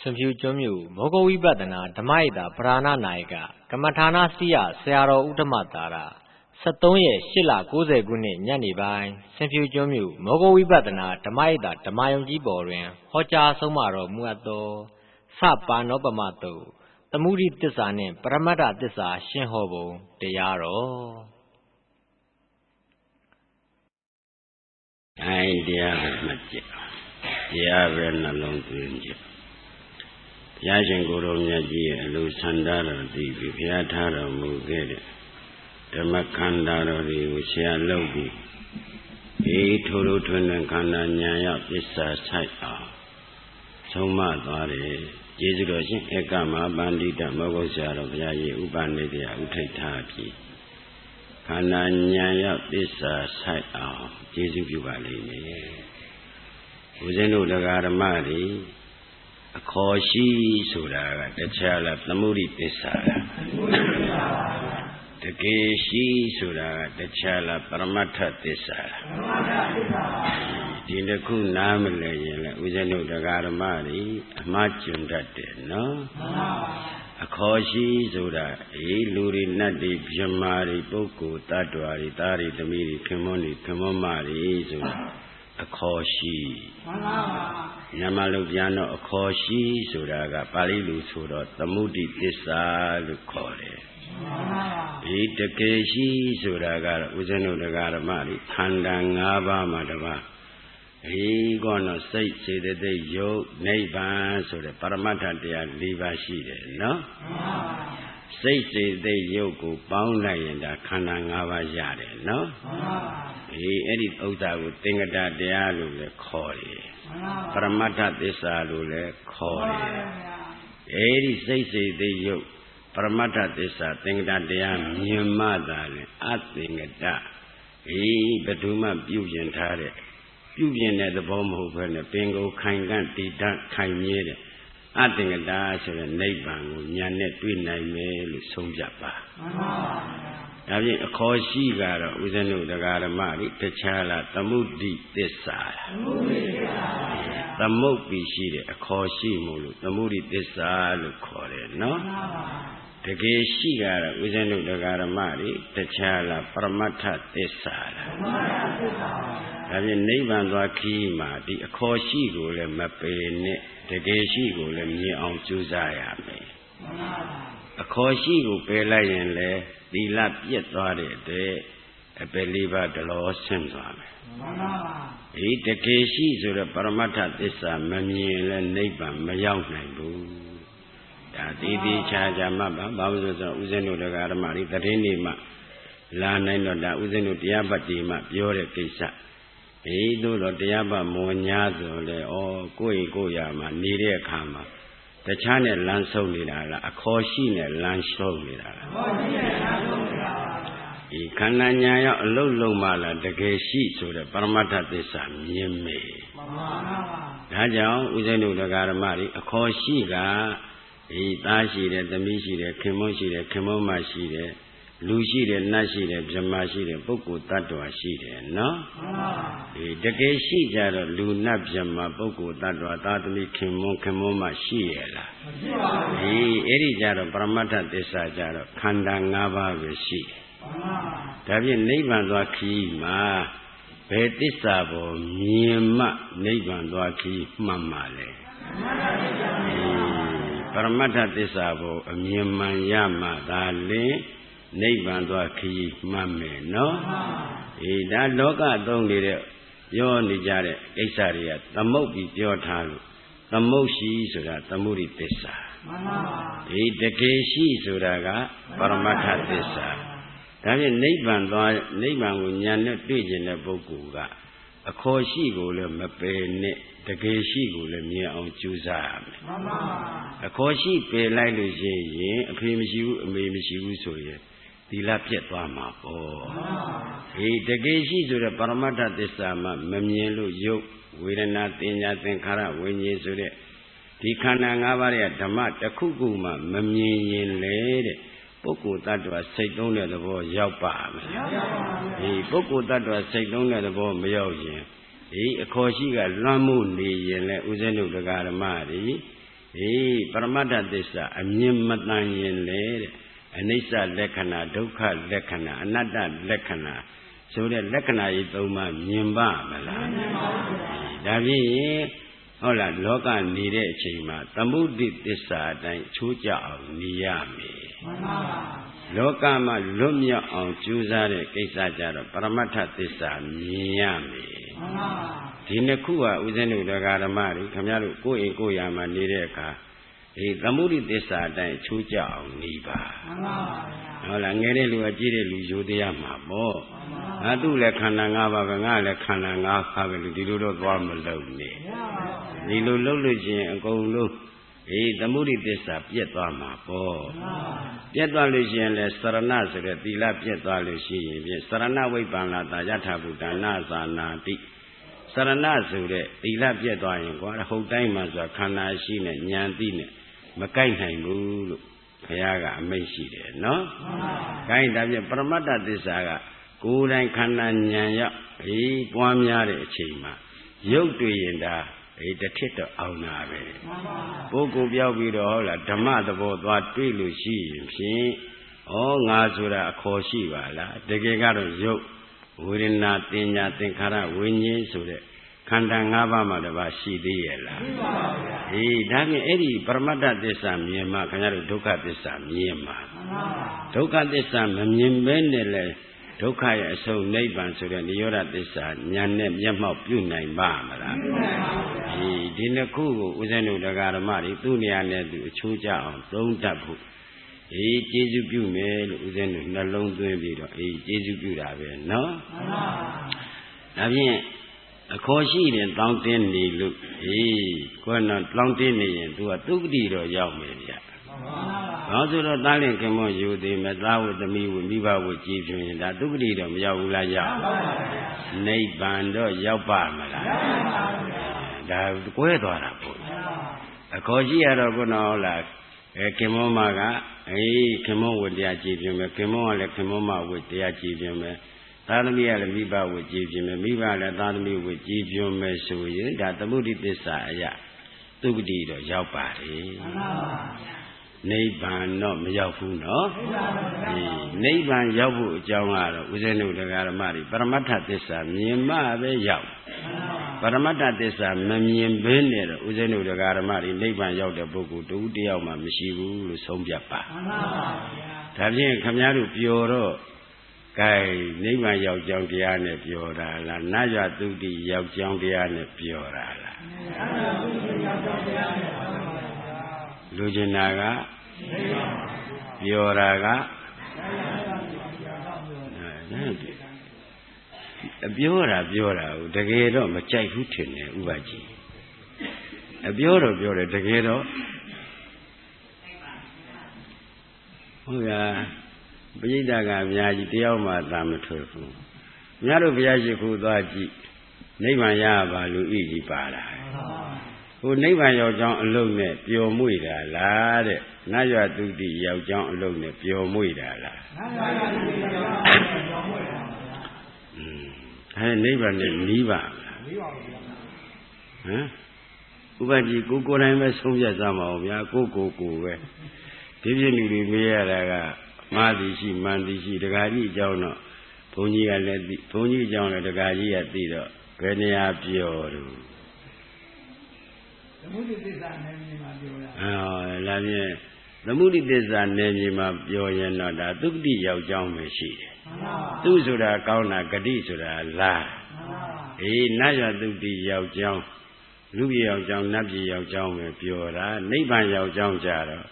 Symphyu Mogo Vipatana, Damaida, Prana Naika, Kamatana Sia, Searo Utamatara, Satoye, Shila, Goze Guni, Yanibai, Symphyu Mogo Vipatana, Damaida, Damayonji Borin, Hocha Somaro, Muato, Sapa Nobamato, the Moody Tisane, Paramata Tisa, Shinhobo, Deyaro. Idea Magic. Yavan alone to India. Yashin Guru Lusandara, the Viatara Mugere, the Makandara, the Ushia Logi, Turu Twin Kanda Nyaya, Pisa Saita, Soma Dare, Jesudosin, Ekama, Bandita, Mogosara, Yayi, Ubandia, Utretaki, Kanda Nyaya, Pisa Saita, Jesu Valley. Uzenu Lagaramari, a Koshi Sura, the Chala, the Moody Pisara, the Keshi Sura, the Chala, Paramata Pisara, Dinaku Namale, Uzenu Lagaramari, a Machun Date, no? A Koshi Sura, a Luri Nadi, Jamari, Boku, Tatuari, Tari, the Miri, Kimoni, Kimomari, Sura. A Koshi Yamalupiano, a Koshi, Suraga, Palilu Sura, the Moody Pisa, the Kore. Eat the Keshi, Suraga, Uzenu the Garamari, Kandangaba Madava. He gonna say that they yoke neighbors or the Paramata de Liva Shide, no? Say they yoke bound in the Kandangaba Yade, no? He edit Ota would think that they are the Kori. Paramata Desa Kori. Eri say they yoke. Paramata Desa think that they are Mimada, asking that. He Betuma Bujan Tare. Bujan at the bomb over the Bingo Kangan, the Kaimere. I think that I should a neighbor, Yanet, Twin Sonjapa. A Koshi Gara, Uzenu the Garamari, the Chala, the Moody Desa. The Mopi Shide, a Koshi Mulu, the Moody Desa, look Kore, no? The Geshi Gara, Uzenu the Garamari, the Chala, Paramata Desa. Having neighbor Wakima, the Koshi Gule Mapene, the Geshi Gule me on Juzaya me. A Koshi Gu Pelayan le. The lap yet thought it, a believer the law sends on me. Eat the Keshi to the Paramata Desa, Mamil and neighbor, Mayang Nabu. That Idi Chajamaba, Bowser, Uzenu the Garamari, the Renima, Lana, that Uzenu Diabatima, Pure Kisa. Edo Diaba Monyazo, or Goyama, Nidia Kama. The channel land so little, a caution land so little. I cananya low mala, the gay sheets of the Paramata Desa, Yeme. Raja, Uzenu the Garamari, a caushiga, a Dashi, the Mishi, the Kimoshi, the Kimomashi, Lucy, the Nashi, the Jamashi, the Boku Tatua Shi, no? The gay sheets are Luna Jama, Boku Tatua, Tatami, Kimoma Shiela. He Erijaro, Paramata Desa Jaro, Kandangaba Vishi. Tabi Neighbor Waki Ma, Betisabo, Mima, Neighbor Waki Mamale. Paramata Desabo, Mima Yama, Dale. Neighbor Waki Mame, no? That Loga don't need it. Your Nijare, Esaria, the Mobi, your Talu, the Moshi, so that the Muri Desa. The Keshi, so that Paramata Desa. That is neighbor when Yanet Pigeon a Bokuga. A Koshi go le Mapene, the Keshi go le Mia on Juzam. A Koshi pay like the Jay, a Primishu, a Mimishu, so yet. The Lapiet Wama, the Geshi to the Paramata Desama, Mamielu, Yoke, Widana, Tinya, Kara, when ye so that. The Kanangavaria, Damat, the Kukuma, Mamian lady, Boku that was said only the boy Yapa. The Boku that was said only the boy Mayoji. He, of course, he got Lamu, the Uzenu the Garamari. ပရမတ္ထသစ္စာအမြင်မတန်ရင်လေအနိစ္စလက္ခဏာဒုက္ခလက္ခဏာအနတ္တလက္ခဏာဆိုတဲ့လက္ခဏာကြီး၃ပါးမြင်ပါမလားမြင်ပါဘူးဒါဖြင့်ဟုတ်လားလောကနေတဲ့အချိန်မှာသမုဒိသစ္စာအတိုင်းချိုးကြအောင်နေရမယ်မှန်ပါပါလောကမှာလွတ်မြောက်အောင်ကြိုးစားတဲ့ကိစ္စကြတော့ပရမတ္ထသစ္စာမြင်ရမယ်မှန်ပါပါဒီနှစ်ခုကဥစဉ်တို့တရားဓမ္မတွေခင်ဗျားတို့ကိုယ့်အိမ်ကိုယ့်ယာမှာနေတဲ့အခါသမုဒိသစ္စာအတိုင်းချိုးကြအောင်နေပါမှန်ပါပါဟုတ်လားငယ်တဲ့လူကကြည့်တဲ့လူယူတရားမှာပေါ့ငါသူ့လည်းခန္ဓာ၅ပါးပဲငါလည်းခန္ဓာ၅ပါးပဲလို့ဒီလိုတော့သွားမလုပ်နဲ့ဒီလိုလုပ်လို့ရှိရင်အကုန်လုံးသမုဒိသစ္စာပြတ်သွားမှာပေါ့ပြတ်သွားလို့ရှိရင်လည်းစရဏဆိုတဲ့သီလပြတ်သွားလို့ရှိရင်ဖြင့်စရဏဝိပ္ပန္နတာယထာဘုဒ္ဓနာဇာနာတိစရဏဆိုတဲ့သီလပြတ်သွားရင်ကွာဟုတ်တိုင်းမှာဆိုခန္ဓာရှိနဲ့ဉာဏ်သိနဲ့မကိုက်နိုင်ဘူးလို့ဘုရားကအမိန့်ရှိတယ်နော်။ကိုင်းဒါဖြင့်ပရမတ္ထသစ္စာကကိုယ်တိုင်ခန္ဓာဉာဏ်ရောက်ပွားများတဲ့အချိန်မှာရုပ်တွေ့ရင်ဒါတထစ်တော့အောင်တာပဲ။ပုဂ္ဂိုလ်ပြောက်ပြီးတော့ဟုတ်လားဓမ္မသဘောသွားတွေ့လို့ရှိရင်ဖြင့်ငါဆိုတာအခေါ်ရှိပါလား။တကယ်ကတော့ရုပ်ဝေဒနာတင်ညာသင်္ခါရဝိညာဉ်ဆိုတဲ့ခန္ဓာ၅ပါးမှာတပါးရှိသေးရဲ့လားရှိပါဘူးဗျာဒါဖြင့်အဲ့ဒီပရမတ္ထသစ္စာမြင်မှခင်ဗျားတို့ဒုက္ခသစ္စာမြင်မှာဒုက္ခသစ္စာမမြင်ဘဲနဲ့လေဒုက္ခရဲ့အဆုံးနိဗ္ဗာန်ဆိုတဲ့နိရောဓသစ္စာဉာဏ်နဲ့မျက်မှောက်ပြုနိုင်ပါမလားဒီနှစ်ခုကိုဥစဉ်တို့တရားဓမ္မတွေသူ့နေရာနဲ့သူအချိုးကျအောင်သုံးတတ်ဖို့ကျေးဇူးပြုမယ်လို့ဥစဉ်တို့နှလုံးသွင်းပြီးတော့ကျေးဇူးပြုတာပဲနော်ဒါဖြင့်အခေါ်ရှိရင်တောင်းတင်းနေလို့ကိုယ်တော့တောင်းတင်းနေရင် तू ကသုဂတိတော့ရောက်မယ်ဗျ။ဘာလို့ဆိုတော့တားလင်ခင်မွန်ယူသေးမဲ့သားဝသမီးဝမိဘဝကြည်ဖြရင်ဒါသုဂတိတော့မရောက်ဘူးလားရောက်။နိဗ္ဗာန်တော့ရောက်ပါမလား။ဒါကွဲသွားတာပေါ့။အခေါ်ရှိရတော့ခုနဟုတ်လားခင်မွန်မကခင်မွန်ဝတရားကြည်ဖြမယ်ခင်မွန်ကလည်းခင်မွန်မဝတရားကြည်ဖြမယ်သာသမီးကလည်းမိဘဝကြည်ပြင်းမယ်မိဘလည်းသာသမီးဝကြည်ပြင်းမယ်ဆိုရင်ဒါသမုဒိသစ္စာအရာသုဂတိတော့ရောက်ပါတယ်နိဗ္ဗာန်တော့မရောက်ဘူးနော်နိဗ္ဗာန်ရောက်ဖို့အကြောင်းကတော့ဦးဇင်းတို့တရားဓမ္မတွေပရမတ္ထသစ္စာမြင်မှပဲရောက်ပရမတ္ထသစ္စာမမြင်ဘဲနဲ့တော့ဦးဇင်းတို့တရားဓမ္မတွေနိဗ္ဗာန်ရောက်တဲ့ပုဂ္ဂိုလ်တူတယောက်မှမရှိဘူးလို့ဆုံးဖြတ်ပါဒါဖြင့်ခမည်းတော်ပျော်တော့ကဲနိဗ္ဗာန်ရောက်ကြောင်းတရားနဲ့ပြောတာလားနတ်ရသုတိရောက်ကြောင်းတရားနဲ့ပြောတာလားလူကျင်တာကပြောတာကပြောတာဟုတ်တကယ်တော့မကြိုက်ဘူးထင်တယ်ဥပကြီးအပြောတော့ပြောတယ်တကယ်တော့ဟုတ်လားပရိသတ်ကအများကြီးတယောက်မှသာမထွက်ဘူး။များတို့ဘုရားရှိခိုးသွားကြည့်နိဗ္ဗာန်ရပါလူဤကြီးပါလား။ဟိုနိဗ္ဗာန်ရောက်ကြောင်းအလုံးနဲ့ပျော်မွေ့တာလားတဲ့။နတ်ရွာတုတိရောက်ကြောင်းအလုံးနဲ့ပျော်မွေ့တာလား။နတ်ရွာတုတိရောက်ကြောင်းပျော်မွေ့တာပါဗျာ။နိဗ္ဗာန်နဲ့နီးပါလား။နီးပါဘူးဗျာ။ဟမ်ဥပကြီးကိုယ်တိုင်ပဲဆုံးဖြတ်ကြမှာဗျာကိုပဲ။ဒီပြည့်လူတွေမေးရတာကမာတိရှိမန္တိရှိဒကာကြီးအကြောင်းတော့ဘုန်းကြီးကလည်းသိဘုန်းကြီးအကြောင်းလည်းဒကာကြီးကသိတော့ဘယ်နေရာပြောတော့သမုဒိသစ္စာနယ်မြေမှာပြောတာလာပြည့်သမုဒိသစ္စာနယ်မြေမှာပြောရင်တော့ဒါသုတိရောက်ကြောင်းပဲရှိတယ်သူဆိုတာကောင်းတာဂတိဆိုတာလားနတ်ရသုတိရောက်ကြောင်းလူပြည်ရောက်ကြောင်းနတ်ပြည်ရောက်ကြောင်းပဲပြောတာနိဗ္ဗာန်ရောက်ကြောင်းကြတော့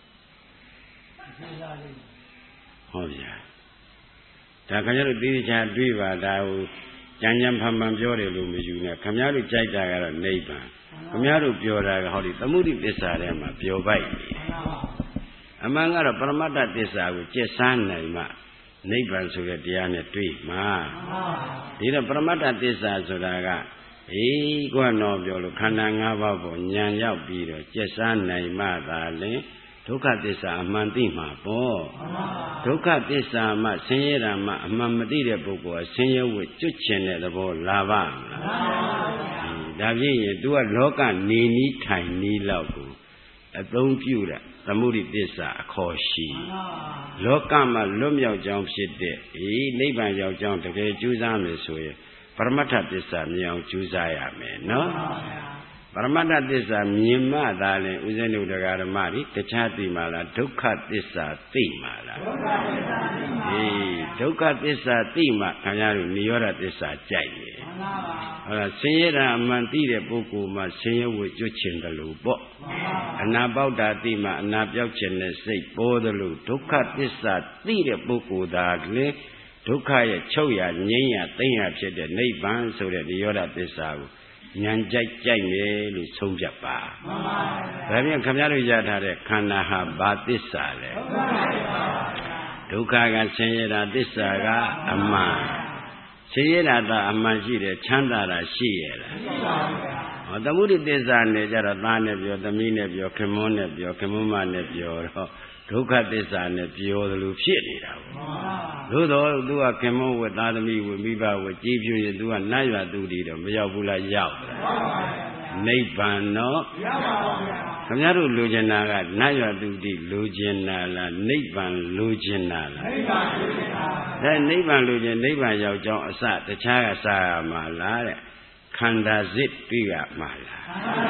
ဟုတ်ဗျာဒါခင်ဗျားတို့သိချာတွေးပါဒါဟိုကြံကြံဖန်ဖန်ပြောတယ်လို့မယူနဲ့ခင်ဗျားတို့ကြိုက်တာကတော့နိဗ္ဗာန်ခင်ဗျားတို့ပြောတာကဟောဒီသမုဒိသစ္စာထဲမှာပြောပိုက်နေအမှန်ကတော့ပရမတ္ထသစ္စာကိုကျက်ဆန်းနိုင်မှနိဗ္ဗာန်ဆိုတဲ့တရားနဲ့တွေ့မှာဒီတော့ပရမတ္ထသစ္စာဆိုတာကကိုယ်တော့ပြောလို့ခန္ဓာ၅ပါးပေါ်ဉာဏ်ရောက်ပြီးတော့ကျက်ဆန်းနိုင်မှသာလေဒုက္ခသစ္စာအမှန်သိမှာပေါ့ဒုက္ခသစ္စာမှဆင်းရဲတာမှအမှန်မသိတဲ့ပုဂ္ဂိုလ်ကဆင်းရဲဝတ်ကျွတ်ချင်တဲ့သဘောလာပါမလားဒါဖြင့်ရင် तू ကလောကနေနီးထိုင်နီးလောက်ကိုအသုံးပြုတဲ့သမုဒိသစ္စာအခေါ်ရှိလောကမှာလွတ်မြောက်ကြောင်းဖြစ်တဲ့နိဗ္ဗာန်ရောက်ကြောင်းတကယ်ကြိုးစားမယ်ဆိုရင်ပရမတ္ထသစ္စာမြင်အောင်ကြိုးစားရမယ်နော်ပရမတ္ထသစ္စာမြင်မှသာလဲဥစဉ်တို့တရားဓမ္မတွေတခြားသိမှလားဒုက္ခသစ္စာသိမှလားဒုက္ခသစ္စာသိမှခင်ဗျားတို့နိရောဓသစ္စာကြိုက်တယ်ဟုတ်လားဆင်းရဲတာအမှန်သိတဲ့ပုဂ္ဂိုလ်မှာဆင်းရဲဝှကျွတ်ချင်တယ်လို့ပေါ့အနာပေါက်တာသိမှအနာပြောက်ချင်တဲ့စိတ်ပေါ်တယ်လို့ဒုက္ခသစ္စာသိတဲ့ပုဂ္ဂိုလ်သာလေဒုက္ခရဲ့ချုပ်ရငြိမ်းရသိမ့်ရဖြစ်တဲ့နိဗ္ဗာန်ဆိုတဲ့နိရောဓသစ္စာကိုဉာဏ်ကြိုက်မယ်လို့ဆုံးဖြတ်ပါမှန်ပါဗျာဒါပြန်ခင်ဗျားတို့ရထားတဲ့ခန္ဓာဟာဘာသစ္စာလဲဒုက္ခကဆင်းရဲတာသစ္စာကအမှန်ဆင်းရဲတာသာအမှန်ရှိတယ်ချမ်းသာတာရှိရလားမရှိပါဘူးဗျာဟောသမုဒိသစ္စာနဲ့ကြတော့သားနဲ့ပြောသမီးနဲ့ပြောခင်မွန်းနဲ့ပြောခင်မွန်းမနဲ့ပြောတော့ဒုက္ခသစ္စာနဲ့ပြောသလိုဖြစ်နေတာပေါ့သို့တော့သူကခင်မွန်းဝတ်သားသမီးဝတ်မိဘဝတ်ကြည်ဖြူရင်သူကနတ်ရွာသူတည်တော့မရောက်ဘူးလားရောက်နိဗ္ဗာန်တော့ရောက်ပါဘူးဗျာခင်ဗျားတို့လိုချင်တာကနတ်ရွာသူတည်လိုချင်တာလားနိဗ္ဗာန်လိုချင်တာလားနိဗ္ဗာန်လိုချင်တာဒါနိဗ္ဗာန်လိုချင်နိဗ္ဗာန်ရောက်ကြောင်းအစတခြားကစားရမှာလားတဲ့ခန္ဓာစစ်တွေ့ရမှာလား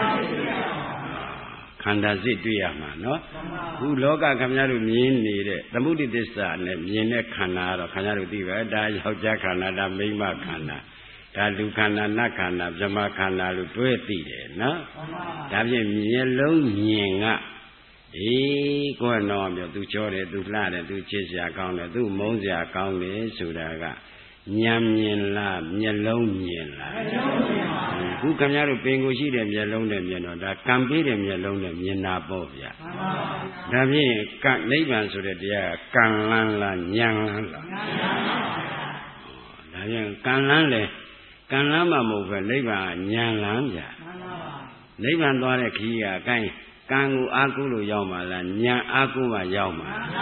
ခန္ဓာစစ်တွေ့ရမှာနော်ခုလောကခင်ဗျားတို့မြင်နေတဲ့သမုဒိသစ္စာနဲ့မြင်တဲ့ခန္ဓာကတော့ခင်ဗျားတို့သိပဲဒါယောက်ျားခန္ဓာဒါမိန်းမခန္ဓာဒါလူခန္ဓာနတ်ခန္ဓာဗြဟ္မခန္ဓာလို့တွဲသိတယ်နော်ဒါဖြင့်မျက်လုံးမြင်ကကိုယ်တော့ပြောသူကြောတယ်သူလှတယ်သူချစ်စရာကောင်းတယ်သူမုန်းစရာကောင်းတယ်ဆိုတာကဉာဏ်မြင်လားမျက်လုံးမြင်လားမျက်လုံးမြင်ပါဘူးခုခင်ဗျားတို့ပင်ကိုရှိတဲ့မျက်လုံးနဲ့မြင်တော့ဒါကံပေးတဲ့မျက်လုံးနဲ့မြင်တာပေါ့ဗျာဒါဖြင့်ကံနိဗ္ဗာန်ဆိုတဲ့တရားကကံလန်းလားဉာဏ်လန်းလားဉာဏ်လန်းပါဗျာဒါဖြင့်ကံလန်းလေကံလန်းမှမဟုတ်ပဲနိဗ္ဗာန်ဉာဏ်လန်းဗျာနိဗ္ဗာန်သွားတဲ့ခရီးကအကိုင်းကံကိုအားကိုးလို့ရောက်မှာလားဉာဏ်အားကိုးမှရောက်မှာဉာဏ်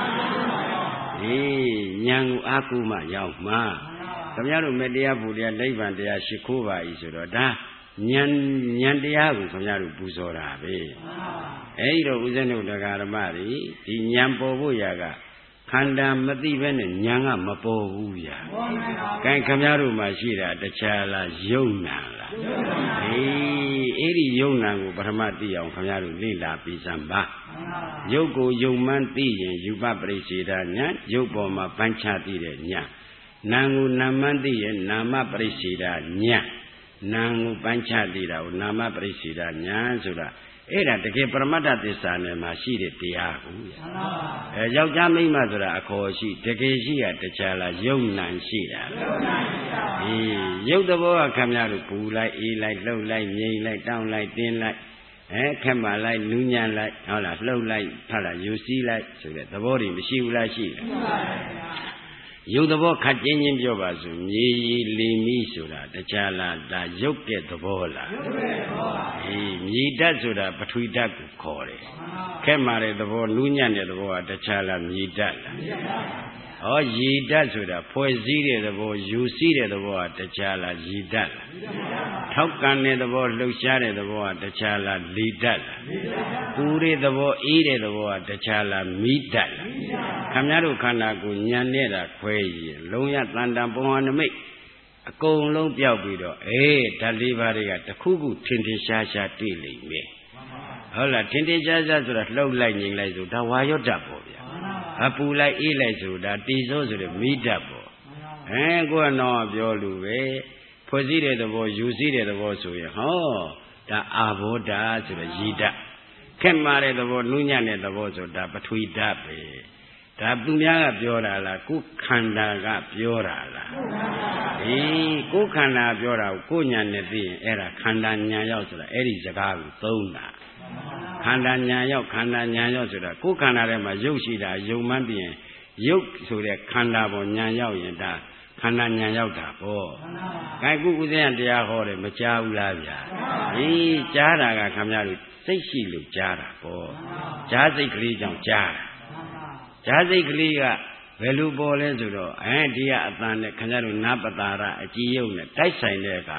ကိုအားကိုးမှရောက်မှာခင်ဗျားတို့မေတ္တရားပူတရားနိဗ္ဗာန်တရားရှိခိုးပါ၏ဆိုတော့ဒါဉာဏ်တရားကိုခင်ဗျားတို့ပူဇော်တာပဲအဲဒီတော့ဦးဇင်းတို့တရားဓမ္မတွေဒီဉာဏ်ပေါ်ဖို့ရာကခန္ဓာမသိဘဲနဲ့ဉာဏ်ကမပေါ်ဘူးဗျာ။ကိုင်ခင်ဗျားတို့မှာရှိတာတခြားလားယုံနာလား။အဲ့ဒီယုံနာကိုပထမသိအောင်ခင်ဗျားတို့လေ့လာပြီးစမ်းပါ။ယုတ်ကိုယုံမှန်းသိရင်ယူပပရိစ္ဆေဒဉာဏ်ယုတ်ပေါ်မှာပန်းချသိတဲ့ဉာဏ်။နာမ်ကိုနာမှန်းသိရင်နာမပရိစ္ဆေဒဉာဏ်။နာမ်ကိုပန်းချသိတာကိုနာမပရိစ္ဆေဒဉာဏ်ဆိုတာအဲ့ဒါတကယ်ပရမတ္ထသစ္စာနဲ့မှရှိတဲ့တရားကိုယောက်ျားမိန်းမဆိုတာအခေါ်ရှိတကယ်ရှိရတခြားလားယုံနံရှိတာယုတ်တဘောကခင်ဗျားတို့ပူလိုက်အေးလိုက်လှုပ်လိုက်ငြိမ်လိုက်တောင်းလိုက်တင်းလိုက်ခက်မှလိုက်နူးညံ့လိုက်ဟုတ်လားလှုပ်လိုက်ဟုတ်လားယူစည်းလိုက်ဆိုတဲ့သဘောတွေမရှိဘူးလားရှိတယ်ယုတ်သဘောခတ်ချင်းချင်းပြောပါစို့မြေရီလီမီဆိုတာတခြားလားဒါယုတ်တဲ့သဘောလားယုတ်တဲ့သဘောပါမြေဓာတ်ဆိုတာပထဝီဓာတ်ကိုခေါ်တယ်ခက်မာတဲ့သဘောနူးညံ့တဲ့သဘောကတခြားလားမြေဓာတ်လားဟောရေဓာတ်ဆိုတာဖွဲ့စည်းတဲ့သဘောယူစည်းတဲ့သဘောကတခြားလားရေဓာတ်လားထောက်ကန်တဲ့သဘောလှုပ်ရှားတဲ့သဘောကတခြားလားလေဓာတ်လားပူတဲ့သဘောအေးတဲ့သဘောကတခြားလားမီးဓာတ်လားခင်ဗျားတို့ခန္ဓာကိုညံနေတာခွဲရင်လုံးရတန်တန်ပုံဟာနမိတ်အကုန်လုံးပြောက်ပြီးတော့ဓာတ်လေးပါးတွေကတစ်ခုခုထင်ထင်ရှားရှားတွေ့လိမ့်မယ်ဟုတ်လားထင်ထင်ရှားရှားဆိုတာလှုပ်လိုက်ငြိမ်လိုက်ဆိုဒါဝါရောဓာတ်ပေါ့ဗျာအပူလိုက်အေးလိုက်ဆိုတာတီစိုးဆိုတဲ့မိဓာတ်ပေါ့ကိုကတော့ပြောလို့ပဲဖွဲ့စည်းတဲ့သဘောယူစည်းတဲ့သဘောဆိုရင်ဟောဒါအာဘောဓာတ်ဆိုတဲ့ရည်ဓာတ်ခက်မာတဲ့သဘောနူးညံ့တဲ့သဘောဆိုတာပထဝီဓာတ်ပဲဒါသူများကပြောတာလားကိုယ်ခန္ဓာကပြောတာလားကိုယ်ခန္ဓာပြောတာကိုကိုယ်ညာနဲ့သိရင်အဲ့ဒါခန္ဓာညာရောက်ဆိုတာအဲ့ဒီစကားကိုသုံးတာခန္ဓာညာရောက်ခန္ဓာညာရောက်ဆိုတာကိုယ်ခန္ဓာထဲမှာရုပ်ရှိတာယုံမှန်းသိရင်ရုပ်ဆိုတဲ့ခန္ဓာပေါ်ညာရောက်ရင်ဒါခန္ဓာညာရောက်တာပေါ့။ဒါကုဥစဉ်တရားဟောတယ်မကြားဘူးလားဗျာ။ကြားတာကခင်ဗျားတို့စိတ်ရှိလို့ကြားတာပေါ့။ကြားစိတ်ကလေးကြောင့်ကြားတာ။ကြားစိတ်ကလေးကဘယ်လိုပေါ်လဲဆိုတော့ဒီကအတန်နဲ့ခင်ဗျားတို့နာပတာရအကြည်ယုံနဲ့တိုက်ဆိုင်တဲ့အခါ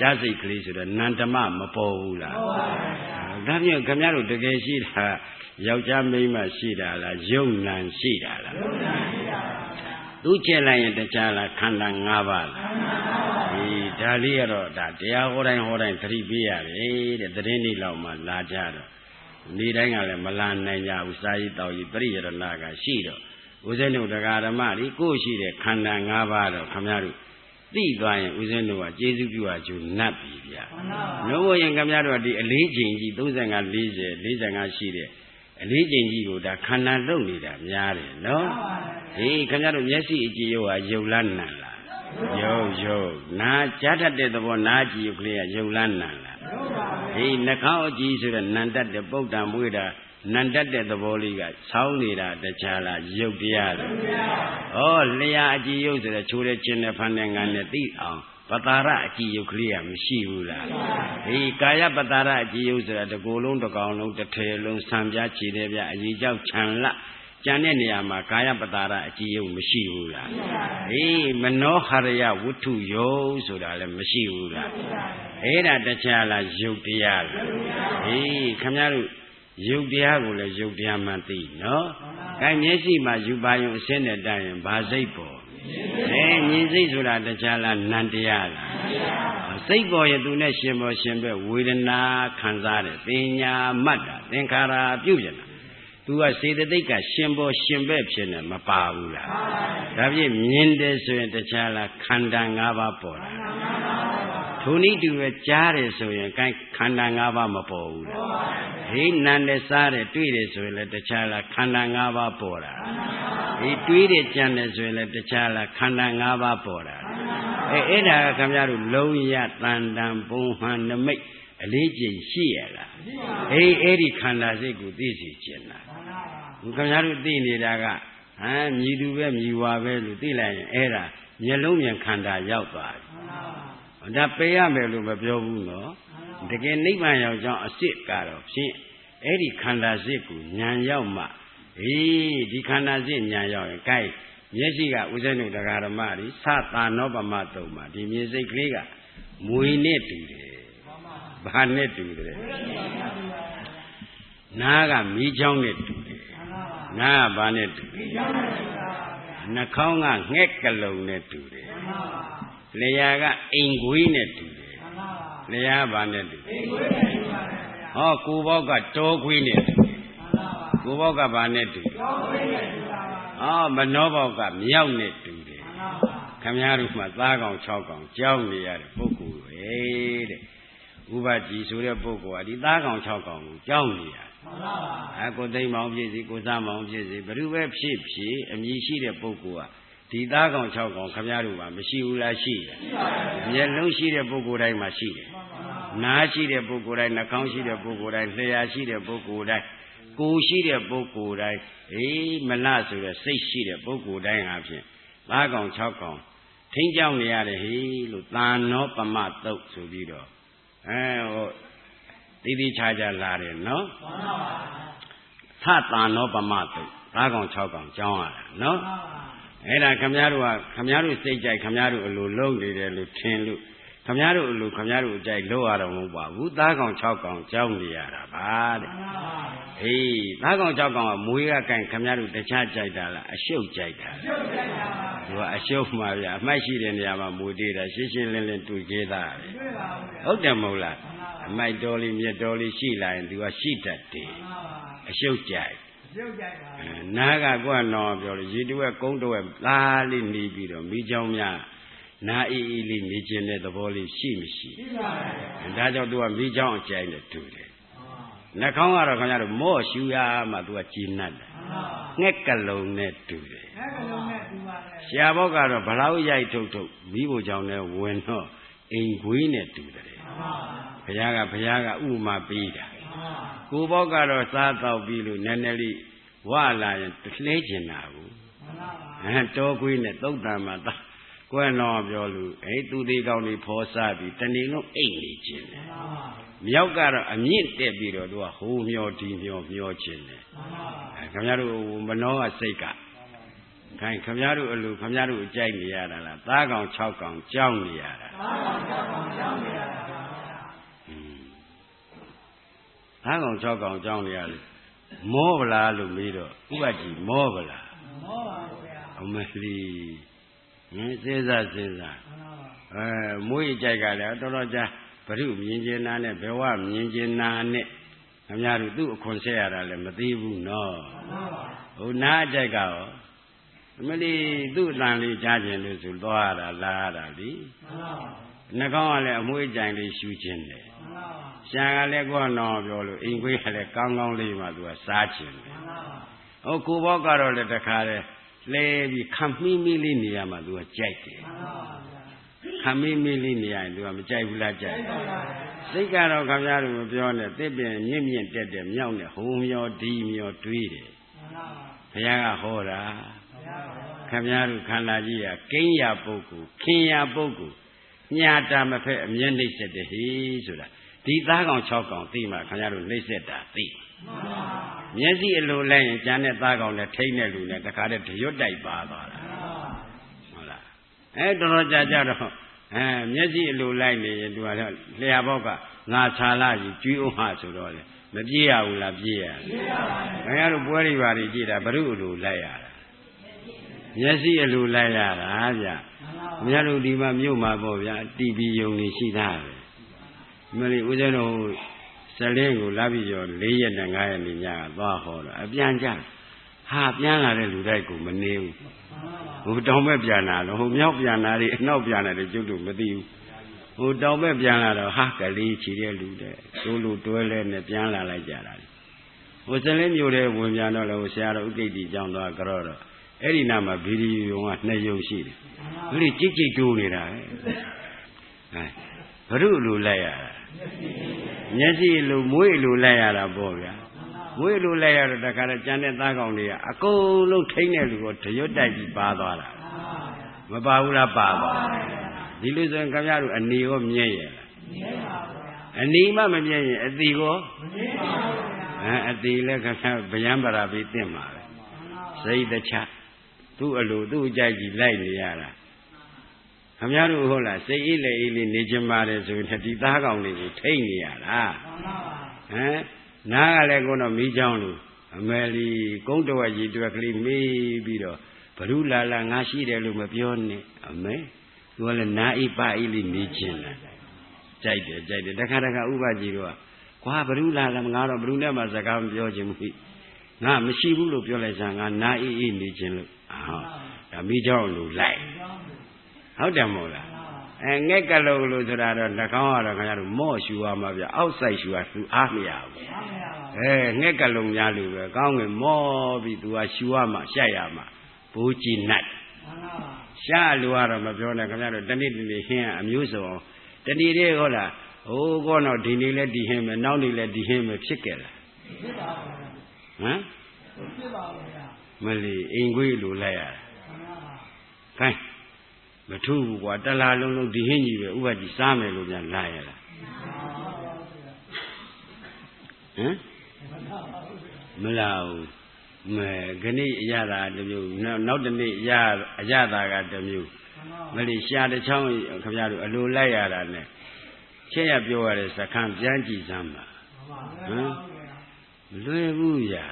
ကြားစိတ်ကလေးဆိုတော့နန္တမမပေါ်ဘူးလားဒါဖြင့်ခင်ဗျားတို့တကယ်ရှိတာယောက်ျားမိန်းမရှိတာလားယုံနံရှိတာလားသူကျက်လိုက်ရင်တခြားလားခန္ဓာ၅ပါးလားဒါလေးကတော့ဒါတရားဟောတိုင်းသတိပေးရတယ်တဲ့သတင်းလေးလောက်မှလာကြတော့နေတိုင်းကလည်းမလာနိုင်ကြဘူးစာရေးတောက်ရေးပရိယရဏကရှိတော့ဦးဇင်းတို့တရားဓမ္မတွေကိုရှိတဲ့ခန္ဓာ၅ပါးတော့ခင်ဗျားတို့သိသွားရင်ဦးဇင်းတို့ကကျေးဇူးပြုအပ်ကျိုးနတ်ပြီဗျာနှုတ်ရင်ခင်ဗျားတို့ဒီအလေးချိန်ကြီး35 40 45ရှိတဲ့အလေးချိန်ကြီးကိုဒါခန္ဓာလုံနေတာများတယ်နော်ဟေးခင်ဗျားတို့မျက်စိအကြည့်ရောယုတ်လားနံလားယုတ်နားကြားတတ်တဲ့သဘောနားကြည့်ရုပ်ကလေးကယုတ်လားနံလားဟေးနှာခေါင်းအကြည့်ဆိုတဲ့နံတတ်တဲ့ပုတ်တံမွေးတာနံတတ်တဲ့သဘောလေးကဆောင်းနေတာတခြားလားယုတ်တရားလားဩလျှာအကြည့်ရုပ်ဆိုတဲ့ချိုးတဲ့ချင်းနဲ့ဖန်တဲ့ငန်းနဲ့သိအောင်ပတာရအကြည့်ရုပ်ကလေးကမရှိဘူးလားဟေးကာယပတာရအကြည့်ရုပ်ဆိုတာတကိုယ်လုံးတစ်ကောင်လုံးတစ်ထည်လုံးဆံပြားခြေတဲ့ပြအကြီးကြောက်ခြံလကျန်တဲ့နေရာမှာကာယပတာရအကြည့်ရုပ်မရှိဘူးလားဟေးမနောဟရယဝတ္ထုယုတ်ဆိုတာလည်းမရှိဘူးလားအဲ့ဒါတခြားလားယုတ်တရားလားဟေးခင်ဗျားတို့ယုတ်တရားကိုလည်းယုတ်တရားမှသိနော်။အဲမျက်စိမှာယူပါယုံအစင်းနဲ့တိုင်ရင်ဘာစိတ်ပေါ်မြင်စိတ်ဆိုတာတခြားလားနံတရားလားစိတ်ပေါ်ရင်သူနဲ့ရှင်ပေါ်ရှင်ပဲဝေဒနာခံစားတယ်ပညာမှတ်တာသင်္ခါရပြုပြင်တာသူကစေတသိက်ကရှင်ပေါ်ရှင်ပဲဖြစ်နေမပါဘူးလားဒါဖြင့်မြင်တယ်ဆိုရင်တခြားလားခန္ဓာ၅ပါးပေါ်တာထိုနည်းတူပဲကြားတယ်ဆိုရင်ခန္ဓာ၅ပါးမပေါ်ဘူးလားဟိနံနဲ့စားတယ်တွေ့တယ်ဆိုရင်လည်းတခြားလားခန္ဓာ၅ပါးပေါ်တာဟိတွေးတယ်ကြံတယ်ဆိုရင်လည်းတခြားလားခန္ဓာ၅ပါးပေါ်တာအဲ့ဒါကခင်ဗျားတို့လုံးရတန်တန်ပုံဟန်နမိတ်အလေးကျင့်ရှိရလားအဲ့ဒီခန္ဓာစိတ်ကိုသိစေခြင်းလားခင်ဗျားတို့သိနေတာကမြည်သူပဲမြည်ဝါပဲလို့သိလိုက်ရင်အဲ့ဒါမျက်လုံးမြန်ခန္ဓာရောက်သွားပြီဒါပေးရမယ်လို့မပြောဘူးနော်တကယ်နိဗ္ဗာန်ရောက်ကြောင်းအစစ်ကတော့ဖြင့်အဲ့ဒီခန္ဓာစိတ်ကိုဉာဏ်ရောက်မှဒီခန္ဓာစိတ်ဉာဏ်ရောက်ရင် gain မျက်စိကဥစ္စာတို့တရားဓမ္မတွေသတာနောပမတုံမှာဒီမြေစိတ်ကလေးကမွေနဲ့တူတယ်ဘာနဲ့တူတယ်နားကမီးချောင်းနဲ့တူတယ်နားကဘာနဲ့တူတယ်နှာခေါင်းကငှက်ကလုံနဲ့တူတယ်လျှာကအိမ်ခွေးနဲ့တူတယ်လျှာကဘာနဲ့တူတယ်ဟောကိုယ်ဘောက်ကတောခွေးနဲ့တူတယ်ကိုယ်ဘောက်ကဘာနဲ့တူတယ်မနောဘောက်ကမြောက်နဲ့တူတယ်ခင်ဗျားတို့မှသားကောင်6ကောင်ကြောင်းနေရတဲ့ပုဂ္ဂိုလ်ပဲတဲ့ဥပကြီးဆိုတဲ့ပုဂ္ဂိုလ်ကဒီသားကောင်6ကောင်ကိုကြောင်းနေရတယ်ကိုသိမ့်မောင်ဖြစ်စီကိုစားမောင်ဖြစ်စီဘယ်သူပဲဖြစ်ဖြစ်အမည်ရှိတဲ့ပုဂ္ဂိုလ်ကဒီသားကောင်6ကောင်ခင်ဗျားတို့ကမရှိဘူးလားရှိတယ်မျက်လုံးရှိတဲ့ပုဂ္ဂိုလ်တိုင်းမှာရှိတယ်နားရှိတဲ့ပုဂ္ဂိုလ်တိုင်းနှာခေါင်းရှိတဲ့ပုဂ္ဂိုလ်တိုင်းလျှာရှိတဲ့ပုဂ္ဂိုလ်တိုင်းကိုယ်ရှိတဲ့ပုဂ္ဂိုလ်တိုင်းမလဆိုတဲ့စိတ်ရှိတဲ့ပုဂ္ဂိုလ်တိုင်းဟာဖြင့်သားကောင်6ကောင်ထိန်းကြောင်းနေရတယ်လို့သာနောပမတုတ်ဆိုပြီးတော့တိတိချာချာလာတယ်နော်သတာနောပမတုတ်သားကောင်6ကောင်ကြောင်းရတာနော်အဲ့ဒါခမည်းတော်ကခမည်းတော်စိတ်ကြိုက်ခမည်းတော်အလိုလုံးနေတယ်လို့ထင်လို့ခမည်းတော်အလိုခမည်းတော်အကြိုက်လို့ရတော့မဟုတ်ပါဘူးသားကောင်6ကောင်ကြောင်းနေရတာပါတဲ့သားကောင်6ကောင်ကမွေးကကင်ခမည်းတော်တခြားကြိုက်တာလားအရှုပ်ကြိုက်တာသူကအရှုပ်မှာဗျာအမိုက်ရှိတဲ့နေရာမှာမွေသေးတာရှင်းရှင်းလင်းလင်းတွေ့သေးတာဟုတ်တယ်မဟုတ်လားအမိုက်တော်လေးမြက်တော်လေးရှိလာရင်သူကရှိတတ်တယ်အရှုပ်ကြိုက်နားကကွနော်ပြောလို့ရေတဝက်ကုန်းတဝက်လားလေးနေပြီးတော့မိချောင်းများနားအေးအေးလေးနေခြင်းတဲ့သဘောလေးရှိမရှိဒါကြောင့်သူကမိချောင်းအကျိုင်းနဲ့တူတယ်နှာခေါင်းကတော့ခင်ဗျားတို့မော့ရှူရမှသူကကြည်နတ်တယ်ငှက်ကလုံးနဲ့တူတယ်ရှားဘောက်ကတော့ဘလောက်ရိုက်ထုတ်မိဖို့ကြောင့်လည်းဝင်တော့အိမ်ခွေးနဲ့တူတယ်ဘုရားကဥမာပေးတာကိုဘောက်ကတော့စားတော့ပြီးလို့နည်းနည်းလေးဝလာရင်လှဲကျင်တာကိုတောခွေးနဲ့သုတ်တံမှာကွယ်တော်ပြောလို့သူသေးကောင်းလေးဖော်စားပြီးတနေ့လုံးအိတ်နေခြင်းတယ်မြောက်ကတော့အမြင့်တက်ပြီးတော့သူကဟိုးမျောဒီမျောခြင်းတယ်ခင်ဗျားတို့မနောကစိတ်ကခိုင်ခမရတို့အလိုခမရတို့ကြိုက်နေရတာလားသားကောင်6ကောင်ကြောင်းနေရတာသားကောင်6ကောင်ကြောင်းနေရတာသားကောင်6ကောင်ကြောင်းနေရတယ်မောဗလားလို့မေးတော့ဥပကြီးမောဗလားမောပါဗျာအမလီစဉ်းစားမွေးကြိုက်ကလည်းတော်တော်ကြာဘုရုမြင်ကျင်နာနဲ့ဘဝမြင်ကျင်နာနဲ့ခမရတို့သူ့အခွန်ဆက်ရတာလည်းမသိဘူးနော်ဟိုနားကြိုက်ကရောအမလီသူ့အတန်လေးကြားခြင်းလို့ဆိုသွားရတာလာရတာလီနှကောင်းကလည်းအမွေးကြိုင်လေးရှူခြင်းတယ်ရှာကလည်းကိုယ်တော်ပြောလို့အိမ်ခွေးကလည်းကောင်းကောင်းလေးမှသူကစားခြင်းတယ်ဟိုကိုဘောကတော့လည်းတခါလဲလဲပြီးခမီးမီးလေးနေရမှသူကကြိုက်တယ်ခမီးမီးလေးနေရရင်သူကမကြိုက်ဘူးလားကြိုက်စိတ်ကတော့ခင်ဗျားတို့မပြောနဲ့တစ်ပင်မြင့်မြင့်တက်တက်မြောက်နဲ့ဟိုမျောဒီမျောတွေးတယ်ဘုရားကဟောတာခင်ဗျားတို့ခန္ဓာကြီးကကိန်းရပုဂ္ဂိုလ်ခင်ရပုဂ္ဂိုလ်ညာတာမဖက်အမျက်နှိမ့်ဆက်တယ်ဟေးဆိုတာဒီသားကောင်6ကောင်သိမှခင်ဗျားတို့နှိမ့်ဆက်တာသိမျက်စိအလိုလိုက်ရင်ကျန်တဲ့သားကောင်နဲ့ထိမ့်တဲ့လူနဲ့တခါတည်းရွတ်တိုက်ပါသွားတာဟုတ်လားတော်တော်ကြာကြတော့မျက်စိအလိုလိုက်နေရင်သူကတော့လျှာဘောက်ကငါခြာလာကြီးကျွေးအောင်ဟာဆိုတော့လေမပြေးရဘူးလားပြေးရတယ်ခင်ဗျားတို့ပွဲတွေပါတွေကြည့်တာဘုရုအလိုလိုက်ရတာမျက်စိအလိုလိုက်ရတာဗျခင်ဗျားတို့ဒီမှာမြို့မှာပေါ့ဗျာတီဗီယုံနေရှိသားပဲမလေးဦးဇင်းတို့ဇလင်းကိုလာပြီးတော့4ရက်နဲ့5ရက်နေညကသွားဟောတော့အပြန်ကြဟာပြန်လာတဲ့လူတိုက်ကိုမနေဘူးဟိုတောင်ဘက်ပြန်လာတော့ဟိုမြောက်ပြန်လာတွေအနောက်ပြန်လာတွေကျုပ်တို့မသိဘူးဟိုတောင်ဘက်ပြန်လာတော့ဟာကလေးချီတဲ့လူတဲ့တို့လူတွဲလဲနဲ့ပြန်လာလိုက်ကြတာဟိုဇလင်းမျိုးတဲ့ဝင်ပြန်တော့လေဟိုဆရာတော်ဥကိတ္တိကျောင်းသွားကြတော့အဲ့ဒီနားမှာဗီဒီယိုက2ယုံရှိတယ်ဘယ်လိုကြိတ်ကြိတ်တိုးနေတာလဲဘုရုလိုလိုက်ရတာမျက်စိလိုမွေးလိုလိုက်ရတာပေါ့ဗျာမွေးလိုလိုက်ရတော့တခါတော့ကျန်တဲ့သားကောင်တွေကအကုန်လုံးထိမ့်တဲ့လူကိုတရွတ်တိုက်ပြီးပါသွားတာမပါဘူးလားပါသွားဒီလိုဆိုရင်ခင်ဗျားတို့အနေရောမြဲရလားမြဲပါဗျာအနေမှမမြဲရင်အတိရောမမြဲပါဘူးဗျာအတိလည်းခင်ဗျားဗျံပရာပြီးတင့်မှာပဲစိတ်တချသူ့အလိုသူ့အကြိုက်ကြီးလိုက်နေရတာခင်ဗျားတို့ဟုတ်လားစိတ်အေးလေအေးလေးနေချင်ပါတယ်ဆိုရင်ဒီသားကောင်တွေကိုထိမ့်နေရတာနားကလည်းကိုတော့မိချောင်းလို့အမယ်လီကုန်းတော်ကြီးတွက်ကလေးမေးပြီးတော့ဘ누구လာလာငါရှိတယ်လို့မပြောနဲ့အမေသူကလည်းနားအိပါအိလေးနေချင်တယ်ကြိုက်တယ်တခါဥပကြီးတော့ကွာဘ누구လာလာငါတော့ဘ누구နဲ့မှစကားမပြောချင်ဘူးငါမရှိဘူးလို့ပြောလိုက်စမ်းငါနားအေးနေချင်လို့ဒါမိချောင်းလို့လိုက်ဟုတ်တယ်မို့လားငှက်ကလုံးလို့ဆိုတာတော့နှကောင်းကတော့ခင်ဗျားတို့မော့ရှူရမှာဗျအောက်ဆိုင်ရှူရသူအားမရဘူးငှက်ကလုံးများလို့ပဲကောင်းငင်မော့ပြီးသူကရှူရမှာရှက်ရမှာဘိုးကြီးနိုင်ရှားလို့ကတော့မပြောနဲ့ခင်ဗျားတို့တနေ့ဟင်းအမျိုးစုံတနေ့လေးဟုတ်လားဟိုကောတော့ဒီနေ့လဲဒီဟင်းမယ်နောက်နေ့လဲဒီဟင်းမယ်ဖြစ်ကြလားဖြစ်ပါဘူးဟမ်ဖြစ်ပါဘူးဗျာမလီအိမ်ခွေးလိုလိုက်ရတာခိုင်းမထူးဘူးကွာတလားလုံးလုံးဒီဟင်းကြီးပဲဥပကြီးစားမယ်လို့ပြန်လာရလားဟမ်မလာဘူးမဲခဏအရသာတစ်မျိုးနောက်တစ်နေ့အရသာကတစ်မျိုးမလီရှာတစ်ချောင်းခင်ဗျားတို့အလိုလိုက်ရတာနဲ့ချက်ရပြောရတဲ့စခန်းပြန်ကြည့်စမ်းပါဟမ်မလွယ်ဘူးရာ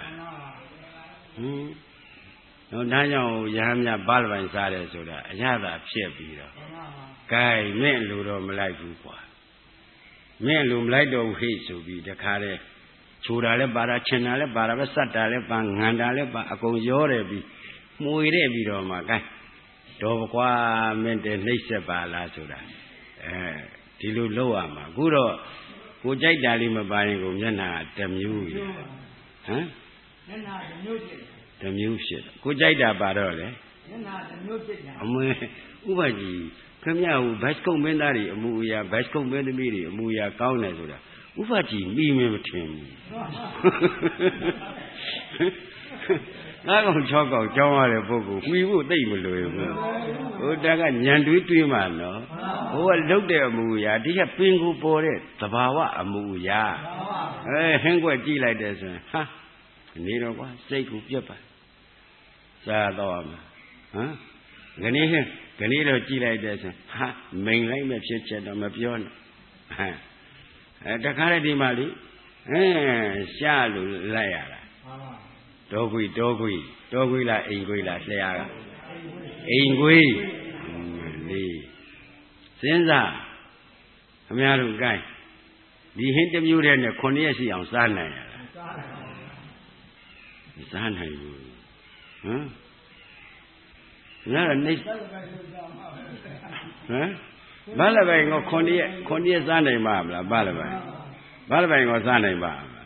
တော့ဒါကြောင့်ရဟန်းများဘာလပိုင်စားတယ်ဆိုတာအရသာဖြစ်ပြီးတော့ဂိုင်းမင်းလူတော့မလိုက်ဘူးကွာမင်းလူမလိုက်တော့ဘူးဟိဆိုပြီးတခါတည်းချိုတာလည်းပါတာချင်တာလည်းပါတာပဲစက်တာလည်းပါငံတာလည်းပါအကုန်ရောတယ်ပြီးမှုရတဲ့ပြီးတော့မှဂိုင်းတော့ကွာမင်းတည်းနှိမ့်ဆက်ပါလားဆိုတာဒီလိုလုပ်ရမှာအခုတော့ကိုကြိုက်တာလေးမပါရင်ကိုမျက်နှာတစ်မျိုးကြီးဟမ်မျက်နှာတစ်မျိုးဖြစ်တမျိုးဖြစ်ကိုကြိုက်တာပါတော့လေမျက်နှာတမျိုးဖြစ်တာအမွေဥပကြီးခင်ဗျားဟိုဘတ်စကုတ်မင်းသားတွေအမှုအရာဘတ်စကုတ်မင်းသမီးတွေအမှုအရာကောင်းတယ်ဆိုတာဥပကြီးမိမင်းမထင်ဘူးငါကောင်6ကောင်ကြောင်းရတဲ့ပုဂ္ဂိုလ်မှီဖို့သိမ့်မလွယ်ဘူးဟိုတာကညံတွေးတွေးမှနော်ဟိုကလုတ်တဲ့အမှုအရာဒီကပင်ကိုပေါ်တဲ့သဘာဝအမှုအရာဟင်းကွက်ကြည့်လိုက်တယ်ဆိုရင်ဟာနေတော့ကွာစိတ်ကိုပြက်ပါစားတော့မှာဂဏီတော့ကြည့်လိုက်တဲ့ဆိုဟာမိန်လိုက်မဲ့ဖြစ်ချက်တော့မပြောနဲ့တခါတည်းဒီမှာလေရှားလို့လိုက်ရတာတောခွေလားအိမ်ခွေလားဆရာကအိမ်ခွေလေစဉ်းစားခင်ဗျားတို့ကိုင်းဒီဟင်းတစ်မျိုးတည်းနဲ့9ရက်ရှိအောင်စားနိုင်ရလားစားနိုင်ဘူးငါကနေဘာလဲပဲငါ9ရက်စားနိုင်ပါမလားဘာလဲပဲငါစားနိုင်ပါမလား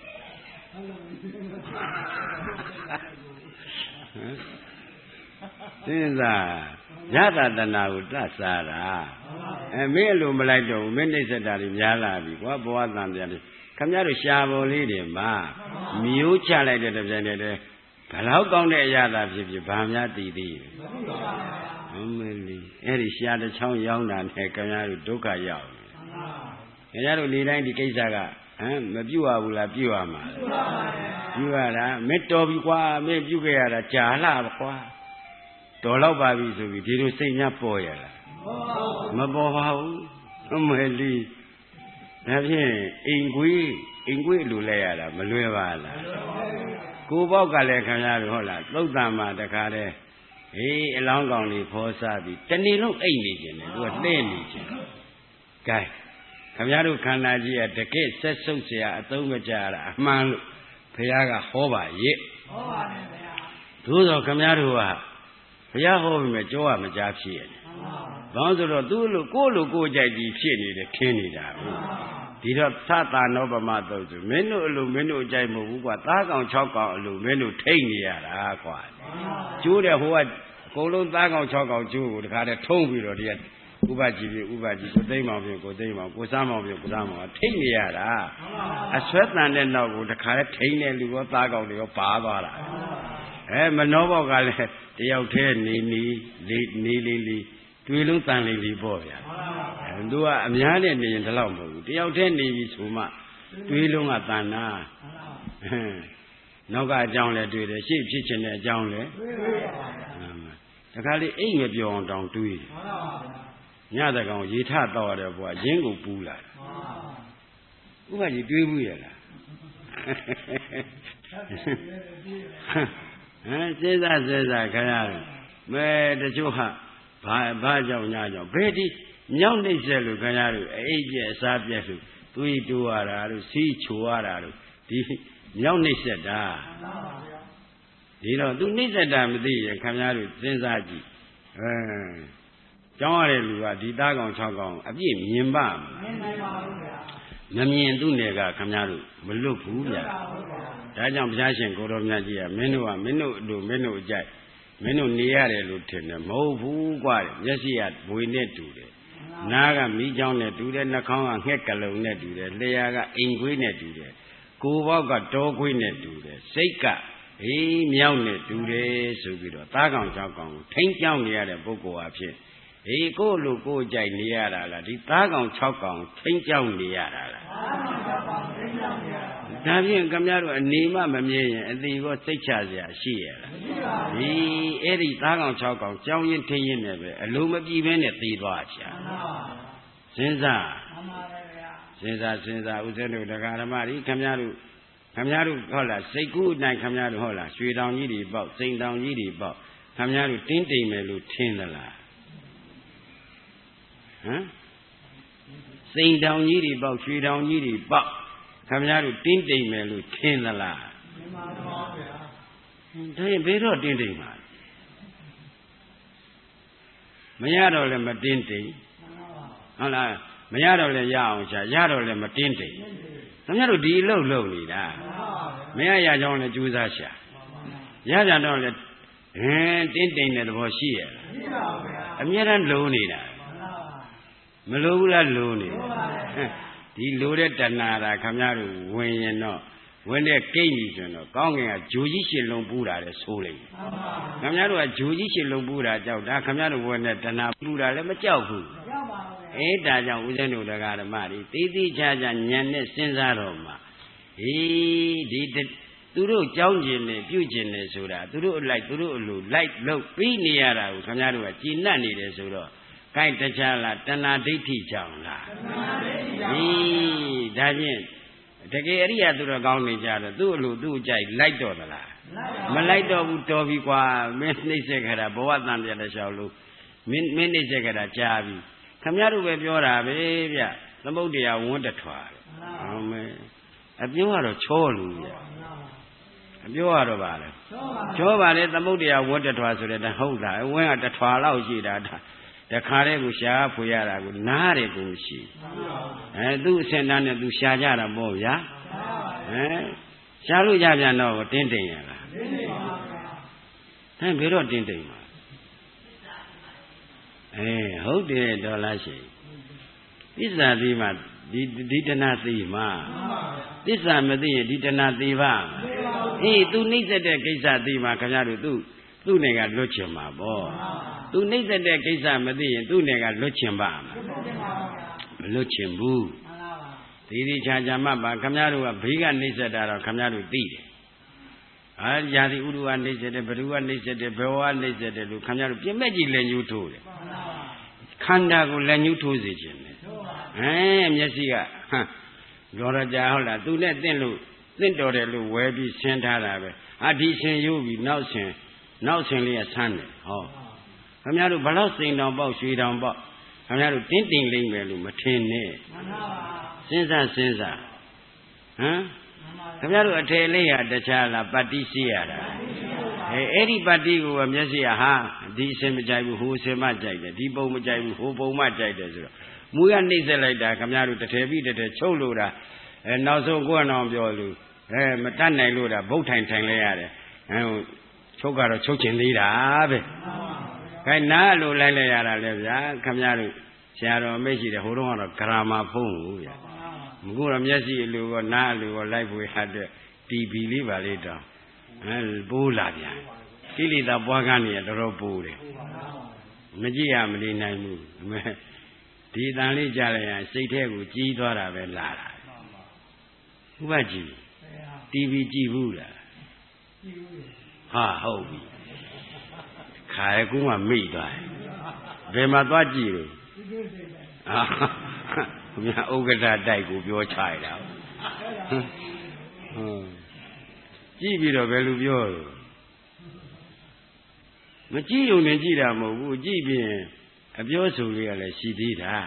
စဉ်းစားရတာတဏှာကိုတတ်စားတာမင်းလိုမလိုက်တော့ဘူးမင်းနှိစ္စတာတွေများလာပြီကွာဘဝတန်ပြန်တယ်ခင်ဗျားတို့ရှားပေါ်လေးတွေမှာမျိုးချလိုက်တဲ့တစ်ပြိုင်တည်းဘယ်လောက်ကောင်းတဲ့အရာသာဖြစ်ဖြစ်ဘာများတည်သေးလဲအမေလီအဲ့ဒီရှားတစ်ချောင်းရောင်းတာနဲ့ခင်ဗျားတို့ဒုက္ခရောက်ခင်ဗျားတို့နေတိုင်းဒီကိစ္စကမပြုတ်ရဘူးလားပြုတ်ရမှာပြုတ်ရတာမင်းတော်ပြီကွာမင်းပြုတ်ခဲ့ရတာကြာလာပါကွာတော်တော့ပါပြီဆိုပြီးဒီလိုစိတ်များပေါ်ရလားမပေါ်ပါဘူးအမေလီဒါဖြင့်အိမ်ကွေးလူလဲရတာမလွယ်ပါလားကိုပေါက်ကလည်းခင်ဗျားတို့ဟုတ်လားသုတ်တံမှာတခါတည်းအလောင်းကောင်လေးဖောစားပြီးတနေ့လုံးအိတ်နေခြင်းတယ်သူကလှဲ့နေခြင်းကဲခင်ဗျားတို့ခန္ဓာကြီးကတကယ့်ဆက်ဆုပ်เสียအသုံးမကျတာအမှန်လို့ဘုရားကဟောပါရဲ့ဟောပါတယ်ဗျာသို့သောခင်ဗျားတို့ကဘုရားဟောပြီးမှကြောရမကြားဖြစ်ရတယ်ဘာလို့ဆိုတော့သူ့လိုကိုယ်ကြိုက်ကြီးဖြစ်နေတယ်ခင်းနေတာဘူးဒီတော့သတာနောပမသုတ်ဆိုမင်းတို့အလိုမင်းတို့အကြိုက်မဟုတ်ဘူးကွာသားကောင်6ကောင်အလိုမင်းတို့ထိတ်နေရတာကွာကျိုးတဲ့ဟိုကအကုန်လုံးသားကောင်6ကောင်ကျိုးကိုတခါတည်းထုံးပြီးတော့ဒီကဥပကြီးကိုသိမ့်မောင်ပြင်ကိုသိမ့်မောင်ကိုစားမောင်ပြင်ကိုစားမောင်ထိတ်နေရတာအဆွဲတန်တဲ့နောက်ကိုတခါတည်းထိတ်နေလူရောသားကောင်တွေရောပါသွားတာမနှောဘောက်ကလည်းတယောက်တည်းနေတွေးလုံးတန်လေးပေါ့ဗျာသူကအများနဲ့နေရင်ဒီလောက်မဟုတ်ဘူးတယောက်တည်းနေပြီဆိုမှတွေးလုံးကတန်တာနောက်ကအကြောင်းလည်းတွေးတယ်ရှေ့ဖြစ်ချင်တဲ့အကြောင်းလည်းတခါလေအိမ်မပြောအောင်တောင်တွေးတယ်ညတကောင်ရေထတော့ရတယ်ဘွာရင်းကိုပူးလာဥပကြီးတွေးဘူးရလားစဉ်းစားခရမဲတချို့ဟာဘာကြောင့်ညကြောင့်ဘယ်ဒီမြောက်နှိမ့်ဆက်လို့ခင်ဗျားတို့အိပ်ပြက်အစားပြက်လို့သွေးတိုးရတာတို့စီးချိုရတာတို့ဒီမြောက်နှိမ့်ဆက်တာဒီတော့သူနှိမ့်ဆက်တာမသိရင်ခင်ဗျားတို့စဉ်းစားကြည့်ကျောင်းရတဲ့လူကဒီသားကောင်6ကောင်အပြည့်မြင်ပါမနိုင်ပါဘူးဗျာမမြင်သူ့နယ်ကခင်ဗျားတို့မလွတ်ဘူးဗျာဒါကြောင့်ဘုရားရှင်ကိုတော်မြတ်ကြီးကမင်းတို့အကြိုက်မင်းတို့နေရတယ်လို့ထင်တယ်မဟုတ်ဘူးကွာမျက်စိကဘွေနဲ့တူတယ်နားကမီးချောင်းနဲ့တူတယ်နှာခေါင်းကငှက်ကလုံနဲ့တူတယ်လျှာကအိမ်ခွေးနဲ့တူတယ်ကိုယ်ပေါက်ကတောခွေးနဲ့တူတယ်စိတ်ကမြောက်နဲ့တူတယ်ဆိုပြီးတော့သားကောင်6ကောင်ကိုထိန်းကျောင်းနေရတဲ့ပုဂ္ဂိုလ်အဖြစ်ကိုယ့်လိုကိုယ်ကြိုက်နေရတာလားဒီသားကောင်6ကောင်ထိန်းကျောင်းနေရတာလားဒါဖြင့်ခင်ဗျားတို့အနေမမမြင်ရင်အသေးကောစိတ်ချစရာရှိရလားဒီအဲ့ဒီသားကောင်6ကောင်ကြောင်းရင်ထင်းရင်နဲ့ပဲအလုံးမပြေဘဲနဲ့သေသွားချာစဉ်းစားဥစဉ်တို့တရားဓမ္မတွေခင်ဗျားတို့ဟုတ်လားစိတ်ကူးအတိုင်းခင်ဗျားတို့ဟုတ်လားရွှေတောင်ကြီးတွေပေါက်စိန်တောင်ကြီးတွေပေါက်ခင်ဗျားတို့တင်းတိမ်မယ်လို့ထင်သလားစိန်တောင်ကြီးတွေပေါက်ရွှေတောင်ကြီးတွေပေါက်ခင်ဗျားတို့တင်းတိမ်မယ်လို့ထင်သလားထင်ပါပါဗျာဒါရင်ဘယ်တော့တင်းတိမ်မှာမရတော့လည်းမတင်းတိမ်ဟုတ်လားမရတော့လည်းရအောင်ရှာရတော့လည်းမတင်းတိမ်ခင်ဗျားတို့ဒီအလုပ်လုပ်နေတာမရရကြောင်းလည်းကြိုးစားရှာရကြတော့လည်းတင်းတိမ်တဲ့သဘောရှိရလားရှိပါဘူးဗျာအများအားလုံးနေတာမလိုဘူးလားလိုနေဒီလိုတဲ့တဏှာတာခင်ဗျားတို့ဝင်ရင်တော့ဝင်တဲ့ကိတ်ကြီးဆိုတော့ကောင်းငင်ကဂျိုကြီးရှင်လုံးပူးတာလေဆိုးလိုက်ခင်ဗျားတို့ကဂျိုကြီးရှင်လုံးပူးတာကြောက်ဒါခင်ဗျားတို့ဝင်တဲ့တဏှာပူးတာလည်းမကြောက်ဘူးဒါကြောင့်ဦးဇင်းတို့တရားဓမ္မတွေတေးသေးချာချာဉာဏ်နဲ့စဉ်းစားတော့မှဒီသူတို့ကြောင်းကျင်နေပြုကျင်နေဆိုတာသူတို့အလိုက်သူတို့အလိုလိုက်လို့ပြီးနေရတာကိုခင်ဗျားတို့ကကြည်နပ်နေတယ်ဆိုတော့ကိုက်တခြားလားတဏှာဒိဋ္ဌိကြောင့်လားတဏှာဒိဋ္ဌိကြောင့်ဒါဖြင့်တကယ်အရိယာသူတော်ကောင်းနေကြတော့သူ့အလိုသူ့ကြိုက်လိုက်တော့သလားမလိုက်တော့ဘူးတော်ပြီကွာမင်းနှိမ့်ဆက်ခတာဘဝတန်ပြတဲ့လျှောက်လို့မင်းနှိမ့်ဆက်ခတာကြားပြီခင်ဗျားတို့ပဲပြောတာပဲဗျသမုဒ္ဒရာဝန်းတထွာဟုတ်မယ်အပြောကတော့ချောလူဗျအပြောရတော့ပါလေချောပါလေသမုဒ္ဒရာဝတ်တထွာဆိုတဲ့ဟုတ်တာဝင်းကတထွာလောက်ရှိတာတခါတည်းကိုရှားဖွေရတာကိုနားတယ်ကိုရှိသူ့အစင်တန်းနဲ့သူရှားကြတာပေါ့ဗျာရှားလို့ကြပြန်တော့တင်းတိမ်ရလားတင်းတိမ်ပါဗျာဘယ်တော့တင်းတိမ်ပါဟုတ်တယ်ဒေါ်လာရှိသစ္စာသိမှဒီတဏှာသိမှာသစ္စာမသိရင်ဒီတဏှာသိပါသူနှိမ့်ဆက်တဲ့ကိစ္စသိမှာခင်ဗျားတို့သူ့နယ်ကလွတ်ချင်မှာပေါ့သူနှိမ့်ဆက်တဲ့ကိစ္စမသိရင်သူ့နယ်ကလွတ်ချင်ပါမလွတ်ချင်ဘူးဒီချာချာမှပါခင်ဗျားတို့ကဘေးကနှိမ့်ဆက်တာတော့ခင်ဗျားတို့သိတယ်ရာသီဥတုကနှိမ့်ဆက်တယ်ဘ누구ကနှိမ့်ဆက်တယ်ဘဝကနှိမ့်ဆက်တယ်လို့ခင်ဗျားတို့ပြင်းမဲ့ကြီးလက်ညှိုးထိုးတယ်ခန္ဓာကိုလက်ညှိုးထိုးစေခြင်းတယ်မျက်စိကလောရကြဟုတ်လားသူနဲ့တင့်တော်တယ်လို့ဝဲပြီးဆင်းထားတာပဲဒီဆင်ရိုးပြီးနောက်ဆင်လေးကဆန်းတယ်ဟောခင်ဗျားတို့ဘလောက်စိန်တောင်ပေါက်ရွှေတောင်ပေါက်ခင်ဗျားတို့တင်းတင်လိမ့်မယ်လို့မထင်နဲ့စဉ်းစားခင်ဗျားတို့အထယ်လေးဟာတခြားလားပတ္တိရှိရတာအဲ့ဒီပတ္တိကိုမျက်စိကဒီအစင်မကြိုက်ဘူးဟိုအစင်မကြိုက်တယ်ဒီပုံမကြိုက်ဘူးဟိုပုံမကြိုက်တယ်ဆိုတော့မူရနှိမ့်ဆက်လိုက်တာခင်ဗျားတို့တစ်ထည်ပြီးတစ်ထည်ချုပ်လို့တာနောက်ဆုံးကိုယ်အောင်ပြောလို့မတတ်နိုင်လို့တာဗုတ်ထိုင်လဲရတယ်ချုပ်ကတော့ချုပ်ချင်သေးတာပဲခိုင်းနားလို့လိုက်ရတာလေဗျာခင်ဗျားတို့ဆရာတော်အမိတ်ရှိတယ်ဟိုတော့ကတော့ဂရမာဖုံးဘူးဗျာမကူတော့မျက်စိအလိုကောနားအလိုကောလိုက်ပွေဟာတဲ့တီဗီလေးပါလေးတောင်ပိုးလာပြန်ကိလေသာပွားကနေရတော်ပိုးတယ်မကြည့်ရမနေနိုင်ဘူးဒီတန်လေးကြားလိုက်ရင်စိတ်ထဲကိုကြီးသွားတာပဲလာတာဥပကြည့်တီဗီကြည့်ဘူးလားဟုတ်ပြီခါရကူမှမိသွားတယ်ဘယ်မှာသွားကြည့်လို့မြတ်ဥက္ကဋ္ဌတိုက်ကိုပြောချရတာကြည့်ပြီးတော့ဘယ်လိုပြောလို့မကြည့်ုံနဲ့ကြည့်တာမဟုတ်ဘူးကြည့်ပြီးအပြောဆိုလေးကလည်းရှိသေးတာ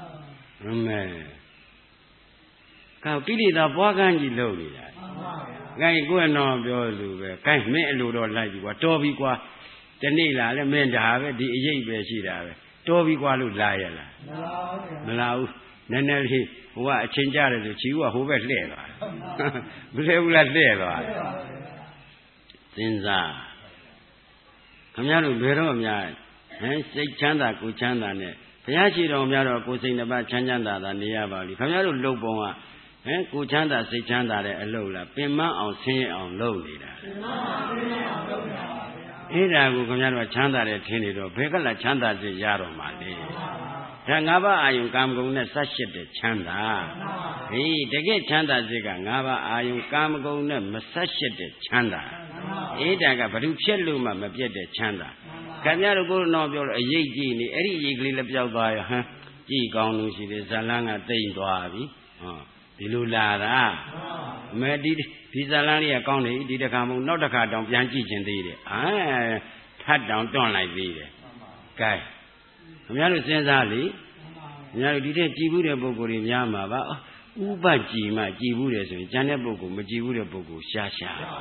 ကောက်ကိလေသာပွားကန်းကြီးလုပ်နေတာကိုင်ကိုယ်တော်ပြောလို့ပဲကိုင်မင်းအလိုတော့လိုက်ပြီကွာတော်ပြီကွာဒီနေ့လာလဲမင်းဒါပဲဒီအရေးပဲရှိတာပဲတော်ပြီကွာလို့လာရလားမလာဘူးနည်းနည်းလေးဟိုကအချင်းကြတယ်ဆိုချီဦးကဟိုဘက်လှဲ့သွားမလဲဘူးလားလှဲ့သွားစဉ်းစားခင်ဗျားတို့ဘယ်တော့မှစိတ်ချမ်းသာကိုချမ်းသာနဲ့ဘုရားရှိတော်များတော့ကိုယ်စိတ်နှပါချမ်းချမ်းသာသာနေရပါလိမ့်ခင်ဗျားတို့လုံပုံကကိုချမ်းသာစိတ်ချမ်းသာတဲ့အလုပ်လားပင်မအောင်ဆင်းရဲအောင်လုပ်နေတာပင်မအောင်ဆင်းရဲအောင်လုပ်နေတာပါဗျာအဲ့ဒါကိုခင်ဗျားတို့ချမ်းသာတယ်ထင်နေတော့ဘယ်ကလာချမ်းသာစေရတော့မှာလဲဒါ၅ပါးအာယုံကာမဂုဏ်နဲ့ဆက်ရှိတဲ့ချမ်းသာတကယ်ချမ်းသာစေက၅ပါးအာယုံကာမဂုဏ်နဲ့မဆက်ရှိတဲ့ချမ်းသာအဲ့ဒါကဘ ᱹ ဖြစ်လို့မှမပြတ်တဲ့ချမ်းသာခင်ဗျားတို့ကိုယ်တော်ပြောလို့အရေးကြီးနေအဲ့ဒီအရေးကလေးလည်းပြောက်သွားရောကြည်ကောင်းလို့ရှိတယ်ဇလန်းကတိမ်သွားပြီဒီလိုလာတာမဲဒီဇလန်းလေးကကောင်းတယ်ဒီတစ်ခါမဟုတ်နောက်တစ်ခါတောင်ပြန်ကြည့်ခြင်းသေးတယ်ထပ်တောင်တွန့်လိုက်သေးတယ်ကဲခင်ဗျားတို့စဉ်းစားလေခင်ဗျားတို့ဒီတဲ့ကြည်ဘူးတဲ့ပုဂ္ဂိုလ်တွေများမှာပါဥပကြည်မှကြည်ဘူးတယ်ဆိုရင်ကျန်တဲ့ပုဂ္ဂိုလ်မကြည်ဘူးတဲ့ပုဂ္ဂိုလ်ရှား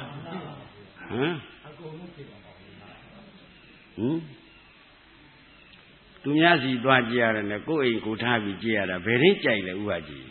သူများစီသွားကြည့်ရတယ်နဲ့ကိုယ်အိမ်ကိုထားပြီးကြည့်ရတာဘယ်ရင်းကြိုက်လဲဥပကြည်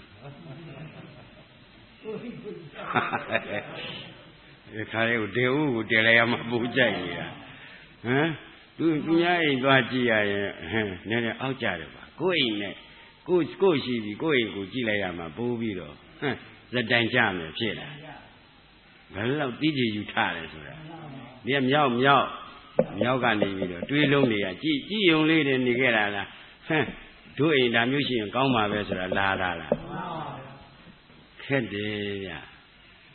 ခါလေးကိုတေဦးကိုတယ်လိုက်ရမှပူကြိုက်နေတာသူများအိမ်သွားကြည့်ရရင်နည်းနည်းအောက်ကြတယ်ပါကိုယ်အိမ်နဲ့ကိုယ်ရှိပြီးကိုယ်အိမ်ကိုကြည့်လိုက်ရမှပိုးပြီးတော့ဇတိုင်ကြမယ်ဖြစ်လာဘယ်လောက်တီးကြည်ယူထားတယ်ဆိုတာဒီမြောက်ကနေပြီးတော့တွေးလုံးတွေကကြည်ယုံလေးတွေနေခဲ့တာလားတို့အိမ်ဒါမျိုးရှိရင်ကောင်းပါပဲဆိုတာလာခက်တယ်ဗျ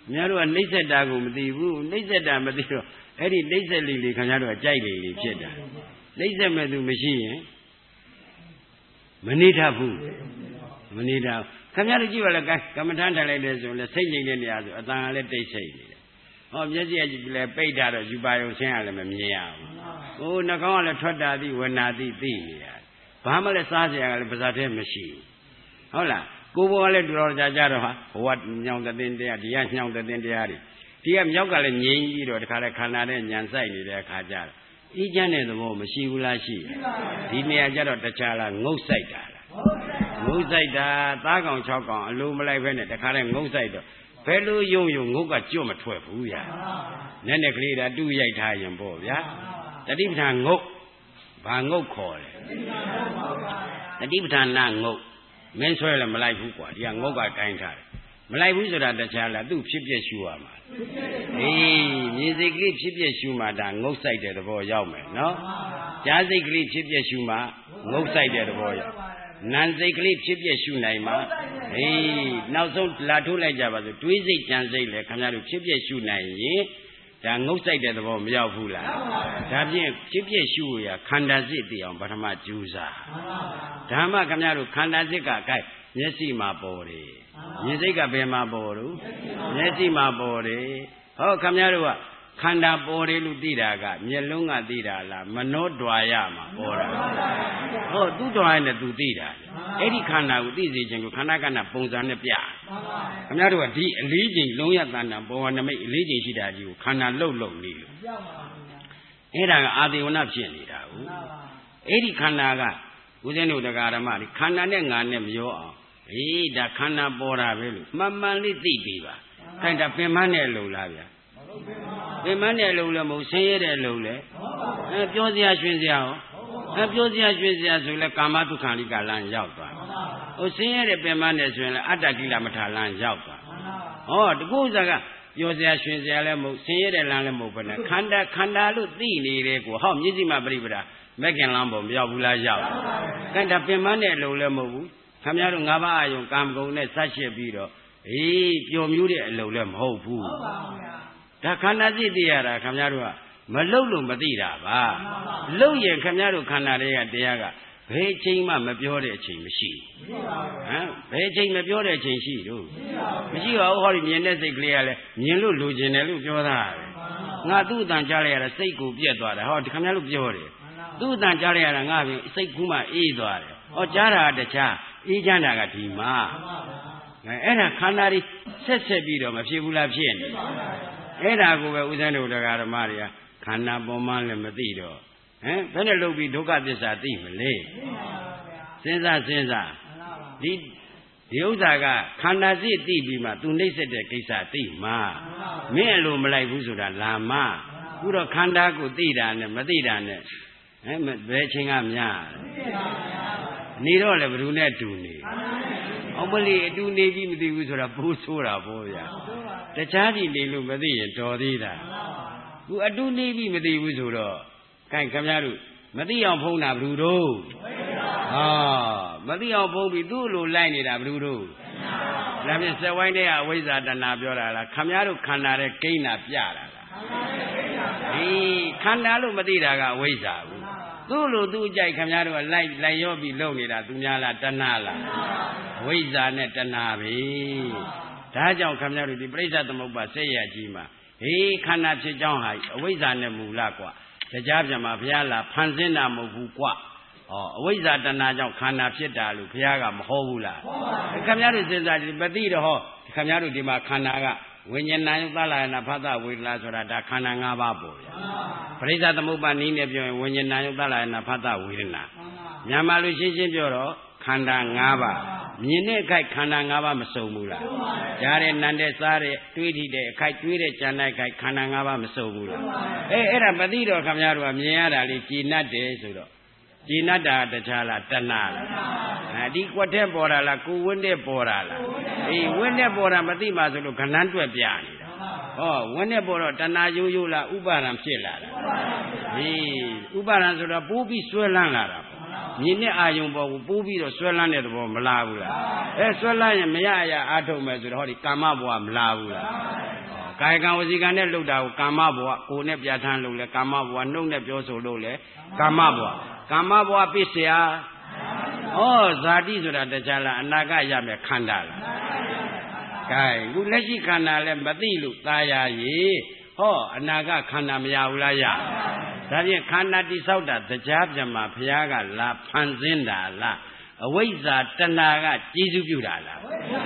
များတို့ကနှိမ့်ဆက်တာကိုမသိဘူးနှိမ့်ဆက်တာမသိတော့အဲ့ဒီနှိမ့်ဆက်လေးခင်ဗျားတို့ကကြိုက်လေလေဖြစ်တာနှိမ့်ဆက်မဲ့သူမရှိရင်မနေတတ်ဘူးမနေတတ်ခင်ဗျားတို့ကြည့်ပါလားကမ္မထမ်းထိုင်လိုက်တယ်ဆိုရင်စိတ်ငြိမ်တဲ့နေရာဆိုအတန်ကလည်းတိတ်ဆိတ်နေတယ်ဟောမျက်စိကလည်းပိတ်ထားတော့ယူပါယုံဆင်းရလည်းမမြင်ရဘူးဟိုနှာခေါင်းကလည်းထွက်တာသိဝနာသိသိနေရတယ်ဘာမှလည်းစားစရာကလည်းပါးစပ်ထဲမရှိဘူးဟုတ်လားကိုယ်ဘောကလည်းတော်တော်ကြာတော့ဟာဘဝညောင်တဲ့တရားဒီကညောင်တဲ့တရားတွေဒီကမြောက်ကလည်းငြိမ်ပြီးတော့တခါလဲခန္ဓာနဲ့ညံဆိုင်နေတဲ့အခါကျတော့အေးချမ်းတဲ့သဘောမရှိဘူးလားရှိဒီနေရာကျတော့တခြားလားငုတ်ဆိုင်တာလားငုတ်ဆိုင်တာသားကောင်6ကောင်အလိုမလိုက်ဘဲနဲ့တခါလဲငုတ်ဆိုင်တော့ဘယ်လိုယုံယုံငုတ်ကကျွတ်မထွက်ဘူးဗျာနည်းနည်းကလေးဒါတူရိုက်ထားရင်ပေါ့ဗျာတတိပဋ္ဌာန်ငုတ်ဘာငုတ်ခေါ်လဲတတိပဋ္ဌာန်နာငုတ်မင်းဆွဲလည်းမလိုက်ဘူးကွာဒီကငုတ်ကကိုင်းထားတယ်မလိုက်ဘူးဆိုတာတခြားလားသူ့ဖြစ်ပြရှုရမှာအေးမြင်စိတ်ကလေးဖြစ်ပြရှုမှဒါငုတ်ဆိုင်တဲ့သဘောရောက်မယ်နော်ကြားစိတ်ကလေးဖြစ်ပြရှုမှငုတ်ဆိုင်တဲ့သဘောရောက်နာမ်စိတ်ကလေးဖြစ်ပြရှုနိုင်မှာအေးနောက်ဆုံးလာထိုးလိုက်ကြပါစို့တွေးစိတ်ကြံစိတ်လည်းခင်ဗျားတို့ဖြစ်ပြရှုနိုင်ရင်ဒါငုတ်ဆိုင်တဲ့သဘောမရောက်ဘူးလားဒါဖြင့်ဖြစ်ပြရှုရခန္ဓာစစ်တည်အောင်ပထမကြိုးစားဓမ္မခင်ဗျားတို့ခန္ဓာစစ်ကအခိုက်မျက်စိမှာပေါ်တယ်မြင်စိတ်ကဘယ်မှာပေါ်လို့မျက်စိမှာပေါ်တယ်ဟောခင်ဗျားတို့ကခန္ဓာပေါ်တယ်လို့သိတာကမျက်လုံးကသိတာလားမနောဒွါရမှာပေါ်တာဟောသူ့ဒွါရနဲ့သူသိတာအဲ့ဒီခန္ဓာကိုသိစေခြင်းကိုခန္ဓာကဏ္ဍပုံစံနဲ့ပြခင်ဗျားတို့ကဒီအလေးချိန်လုံးရတဏ္ဍဘောဝနမိတ်အလေးချိန်ရှိတာကြီးကိုခန္ဓာလှုပ်နေလို့အဲ့ဒါကအာသေဝနဖြစ်နေတာဟုတ်အဲ့ဒီခန္ဓာကဦးဇင်းတို့တရားဓမ္မတွေခန္ဓာနဲ့ငါနဲ့မရောအောင်အေးဒါခန္ဓာပေါ်တာပဲလို့မှန်မှန်လေးသိပြီပါခိုင်းတာပင်မနဲ့လုံလားဗျာပင်မနဲ့လုံလည်းမဟုတ်ဆင်းရဲတဲ့လုံလေပြောစရာရွှင်စရာဟောပြောစရာရွှင်စရာဆိုလဲကာမတုခံလိကလမ်းရောက်သွားဟိုဆင်းရဲတဲ့ပင်မနဲ့ဆိုရင်လည်းအတ္တကိလမထာလမ်းရောက်သွားဟောတကူစားကပြောစရာရွှင်စရာလည်းမဟုတ်ဆင်းရဲတဲ့လမ်းလည်းမဟုတ်ဘဲနဲ့ခန္ဓာလို့သိနေတယ်ကိုဟောမျက်စိမှပြိပဒမက်ကင်လမ်းပေါ်မရောက်ဘူးလားရောက်ခိုင်းတာပင်မနဲ့လုံလည်းမဟုတ်ဘူးခင်ဗျားတို့၅ပါးအယုံကာမဂုဏ်နဲ့ဆက်ရှစ်ပြီးတော့အေးပျော်မျိုးတဲ့အလုံးလည်းမဟုတ်ဘူးဒါခန္ဓာသိသိရတာခင်ဗျားတို့ကမလှုပ်လို့မသိတာပါလှုပ်ရင်ခင်ဗျားတို့ခန္ဓာတွေကတရားကဘယ်အချိန်မှမပြောတဲ့အချိန်မရှိဘူးဟမ်ဘယ်အချိန်မပြောတဲ့အချိန်ရှိတို့မရှိပါဘူးဟောဒီမြင်တဲ့စိတ်ကလေးကလည်းမြင်လို့လိုချင်တယ်လို့ပြောတာပဲငါသူ့အတန်ကြားလိုက်ရတာစိတ်ကိုပြက်သွားတယ်ဟောဒီခင်ဗျားတို့ပြောတယ်သူ့အတန်ကြားလိုက်ရတာငါပြင်စိတ်ကူးမှအေးသွားတယ်ဟောကြားတာတခြားအေးချမ်းတာကဒီမှာအဲ့ဒါခန္ဓာတွေဆက်ပြီးတော့မဖြစ်ဘူးလားဖြစ်နေအဲ့ဒါကိုပဲဦးဇင်းတို့တရားဓမ္မတွေကခန္ဓာပေါ်မှလည်းမသိတော့ဟမ်ဘယ်နဲ့လုပ်ပြီးဒုက္ခသစ္စာသိမလဲစဉ်းစားဒီဥစ္စာကခန္ဓာစိတ်သိပြီးမှသူနှိမ့်ဆက်တဲ့ကိစ္စသိမှာမင်းအလိုမလိုက်ဘူးဆိုတာလာမခုတော့ခန္ဓာကိုသိတာနဲ့မသိတာနဲ့ဟမ်ဘယ်ချင်းကများနေတော့လည်းဘယ်သူနဲ့တူနေအောင်မလီအတူနေပြီးမသိဘူးဆိုတာပိုးဆိုးတာပေါ့ဗျာတခြားဒီနေလို့မသိရင်တော်သေးတာခုအတူနေပြီးမသိဘူးဆိုတော့ခိုင်ခင်ဗျားတို့မသိအောင်ဖုံးတာဘယ်သူတို့မသိအောင်ဖုံးပြီးသူ့လိုလိုက်နေတာဘယ်သူတို့ဒါဖြင့်စက်ဝိုင်းတဲ့အဝိဇ္ဇာတဏပြောတာလားခင်ဗျားတို့ခန္ဓာတဲ့ကိန်းတာပြတာလားဒီခန္ဓာလို့မသိတာကအဝိဇ္ဇာဘူးသူ့လိုသူ့အကြိုက်ခင်ဗျားတို့ကလိုက်ရောပြီးလုံနေတာသူများလားတဏလားအဝိဇ္ဇာနဲ့တဏပဲဒါကြောင့်ခင်ဗျားတို့ဒီပြိဿသမုပ္ပါစိတ်ရကြီးမှာဟေးခန္ဓာဖြစ်ကြောင်းဟာအဝိဇ္ဇာနဲ့မူလကွာတရားပြန်မှာဘုရားလာဖန်ဆင်းတာမဟုတ်ဘူးကွာအဝိဇ္ဇာတဏကြောင့်ခန္ဓာဖြစ်တာလို့ဘုရားကမဟောဘူးလားခင်ဗျားတို့စဉ်းစားကြည့်မသိတော့ဟောခင်ဗျားတို့ဒီမှာခန္ဓာကဝိညာဏယုသလာယနာဖသဝေဒနာဆိုတာဒါခန္ဓာ၅ပါးပေါ့ဗျာပရိစ္ဆသမုပ္ပါနည်းနဲ့ပြောရင်ဝိညာဏယုသလာယနာဖသဝေဒနာမြန်မာလူရှင်းရှင်းပြောတော့ခန္ဓာ၅ပါးမြင်တဲ့အခိုက်ခန္ဓာ၅ပါးမစုံဘူးလားကြားတဲ့နံတဲ့စားတဲ့တွေးထိတဲ့အခိုက်တွေးတဲ့ကြံတဲ့အခိုက်ခန္ဓာ၅ပါးမစုံဘူးလားအဲ့ဒါမသိတော့ခင်ဗျားတို့ကမြင်ရတာလေးကြည်နတ်တယ်ဆိုတော့ကြည်နတ်တာတခြားလားတဏလားဒီကွက်တဲ့ပေါ်တာလားကိုဝင်းတဲ့ပေါ်တာလားအေးဝင်းတဲ့ပေါ်တာမသိမှဆိုလို့ခဏန်းတွက်ပြနေတာဝင်းတဲ့ပေါ်တော့တဏရိုးရိုးလားဥပါဒံဖြစ်လာတာအေးဥပါဒံဆိုတော့ပိုးပြီးဆွဲလန်းလာတာမြင်တဲ့အာယုံပေါ်ကိုပိုးပြီးတော့ဆွဲလန်းတဲ့သဘောမလားဘူးလားဆွဲလန်းရင်မရရအားထုတ်မယ်ဆိုတော့ဟောဒီကာမဘဝမလားဘူးလားကာယကံဝစီကံနဲ့လှုပ်တာကိုကာမဘဝကိုယ်နဲ့ပြဋ္ဌာန်းလို့လဲကာမဘဝနှုတ်နဲ့ပြောဆိုလို့လဲကာမဘဝကာမဘဝပစ္စယဩဇာတိဆိုတာတရားလားအနာဂတ်ရမယ်ခန္ဓာလားကဲခုလက်ရှိခန္ဓာလဲမသိလို့ตายရေဟောအနာဂတ်ခန္ဓာမရဘူးလားရဒါဖြင့်ခန္ဓာတိဆောက်တာတရားပြမှာဘုရားကလာဖန်ဆင်းတာလားအဝိဇ္ဇာတဏှာကကျေးဇူးပြုတာလား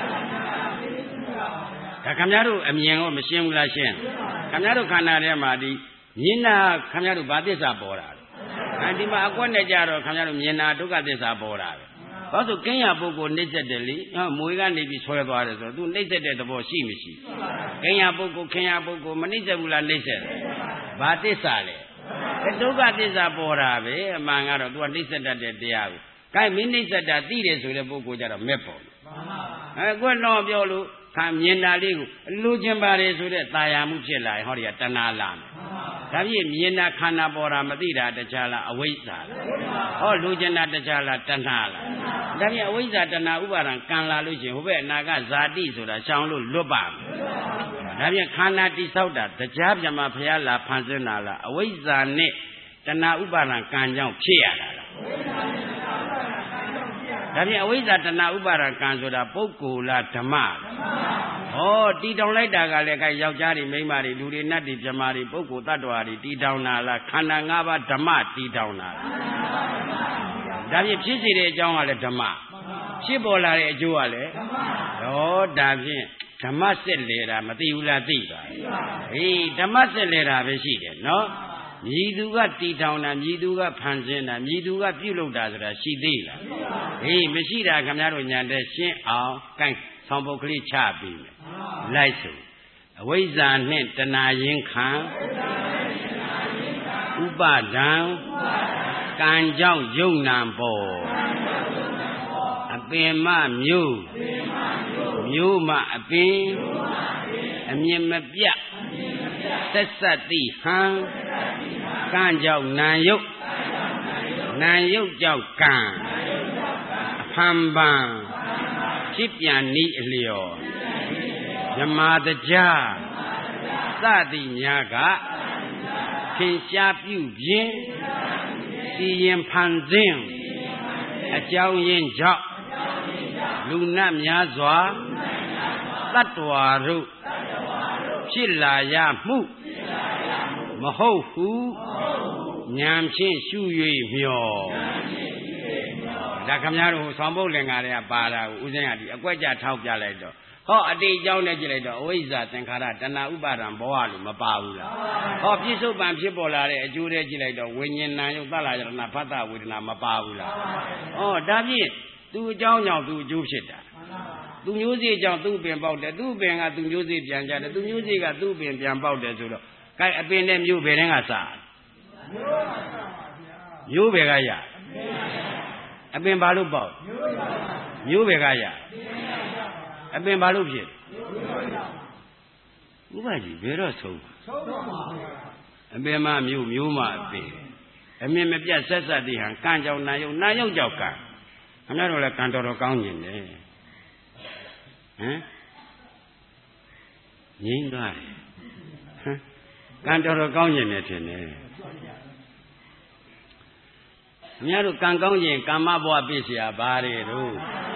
ဒါခင်ဗျားတို့အမြင်ကိုမရှင်းဘူးလားရှင်းခင်ဗျားတို့ခန္ဓာထဲမှာဒီမြင်တာခင်ဗျားတို့ဘာသစ္စာပေါ်တာလဲဒီမှာအကွက်နဲ့ကြတော့ခင်ဗျားတို့မြင်တာဒုက္ခသစ္စာပေါ်တာပဲဘာလို့ကင်းရပုဂ္ဂိုလ်နှိမ့်ဆက်တယ်လေမွေကနေပြီးဆွဲသွားတယ်ဆိုတော့သူနှိမ့်ဆက်တဲ့သဘောရှိမရှိကင်းရပုဂ္ဂိုလ်ခင်ရပုဂ္ဂိုလ်မနှိမ့်ဆက်ဘူးလားနှိမ့်ဆက်တယ်ဘာသစ္စာလဲဒုက္ခသစ္စာပေါ်တာပဲအမှန်ကတော့ तू ကနှိမ့်ဆက်တတ်တဲ့တရားကိုကိုင်းမင်းနှိမ့်ဆက်တာသိတယ်ဆိုတဲ့ပုဂ္ဂိုလ်ကြတော့မဲ့ပေါ်ကွက်တော့ပြောလို့ခံမြင်တာလေးကိုလူချင်းပါတယ်ဆိုတဲ့ตาယာမှုဖြစ်လာရင်ဟောဒီကတဏှာလာမယ်ဒါပြည့်မြင်တာခန္ဓာပေါ်တာမသိတာတရားလားအဝိဇ္ဇာလားဟောလူချင်းတာတရားလားတဏှာလားဒါပြည့်အဝိဇ္ဇာတဏှာဥပါဒံကံလာလို့ရှိရင်ဟိုဘက်အနာကဇာတိဆိုတာရှောင်လို့လွတ်ပါမယ်ဒါပြည့်ခန္ဓာတိဆောက်တာတရားပြမှာဖျားလာဖန်ဆင်းတာလားအဝိဇ္ဇာနဲ့တဏှာဥပါဒံကံကြောင့်ဖြစ်ရတာလားဒါဖြင့်အဝိဇ္ဇာတဏှာဥပါဒကံဆိုတာပုဂ္ဂိုလ်လားဓမ္မလားဟောတီတောင်လိုက်တာကလည်းခိုင်ယောက်ျားတွေမိန်းမတွေလူတွေနတ်တွေပြမာတွေပုဂ္ဂိုလ်တ attva တွေတီတောင်တာလားခန္ဓာ၅ပါးဓမ္မတီတောင်တာလားဒါဖြင့်ဖြစ်စေတဲ့အကြောင်းကလည်းဓမ္မဖြစ်ပေါ်လာတဲ့အကျိုးကလည်းဟောဒါဖြင့်ဓမ္မစစ်လေတာမသိဘူးလားသိပါဟေးဓမ္မစစ်လေတာပဲရှိတယ်နော်မြည်သူကတီထောင်တာမြည်သူကဖန်ဆင်းတာမြည်သူကပြုလုပ်တာဆိုတာရှိသေးလားဟေးမရှိတာခင်ဗျားတို့ညာတဲ့ရှင်းအောင်ကိုင်းဆောင်ပုတ်ကလေးချပြီးမယ်လိုက်စို့အဝိဇ္ဇာနှင့်တဏှာရင်းခံဥပါဒံကံကြောင့်ယုံနာပေါ်အပင်မမျိုးမျိုးမအပင်အမြင်မပြတ်သက်သက်တိဟံကံကြောင့်နာယုတ်နာယုတ်ကြောင့်ကံအဖန်ပန်ဖြစ်ပြန်ဤအလျော်ဓမ္မာတရားသတိများကထင်ရှားပြုခြင်းစီရင်ဖန်ဆင်းအကြောင်းရင်းကြောင့်လူနတ်များစွာတတ္တဝါတို့ဖြစ်လာရမှုမဟုတ်ဟုဉာဏ်ဖြင့်ရှု၍မျောဒါခင်ဗျားတို့ဆောင်ပုတ်လင်္ကာတွေကပါတာကိုဦးဇင်းကဒီအကွက်ကြထောက်ပြလိုက်တော့ဟောအတိတ်အကြောင်းနဲ့ကြည့်လိုက်တော့အဝိဇ္ဇာသင်္ခါရတဏှာဥပါဒံဘောဟလို့မပါဘူးလားဟောပြစ္ဆုတ်ပံဖြစ်ပေါ်လာတဲ့အကျိုးတွေကြည့်လိုက်တော့ဝိညာဏယုတ်သလယတနာဖတ်တဝေဒနာမပါဘူးလားဟောဒါဖြင့်သူအကြောင်းကြောင့်သူအကျိုးဖြစ်တာသူမျိုးစေ့ကြောင့်သူ့ပင်ပေါက်တယ်သူ့ပင်ကသူမျိုးစေ့ပြန်ကြတယ်သူမျိုးစေ့ကသူ့ပင်ပြန်ပေါက်တယ်ဆိုတော့ကဲအပင်နဲ့မျိုးဘယ်တန်းကစားမျိုးဘယ်ကရအပင်ဘာလို့ပေါက်မျိုးဘယ်ကရအပင်ဘာလို့ဖြစ်ဥပကြီးဘယ်တော့ဆုံးအပင်မမျိုးမျိုးမအပင်အမြင်မပြတ်ဆက်ဆက်တည်းဟန်ကံကြောင့်နာယုတ်နာယုတ်ကြောင့်ကံခင်ဗျားတို့လည်းကံတော်ကောင်းကျင်တယ်ဟမ်ငြိမ်းသွားတယ်ဟမ်ကံတော်ကောင်းကျင်တယ်ထင်တယ်ခင်ဗျားတို့ကံကောင်းကျင်ကာမဘဝပြည့်စရာဘာတွေတို့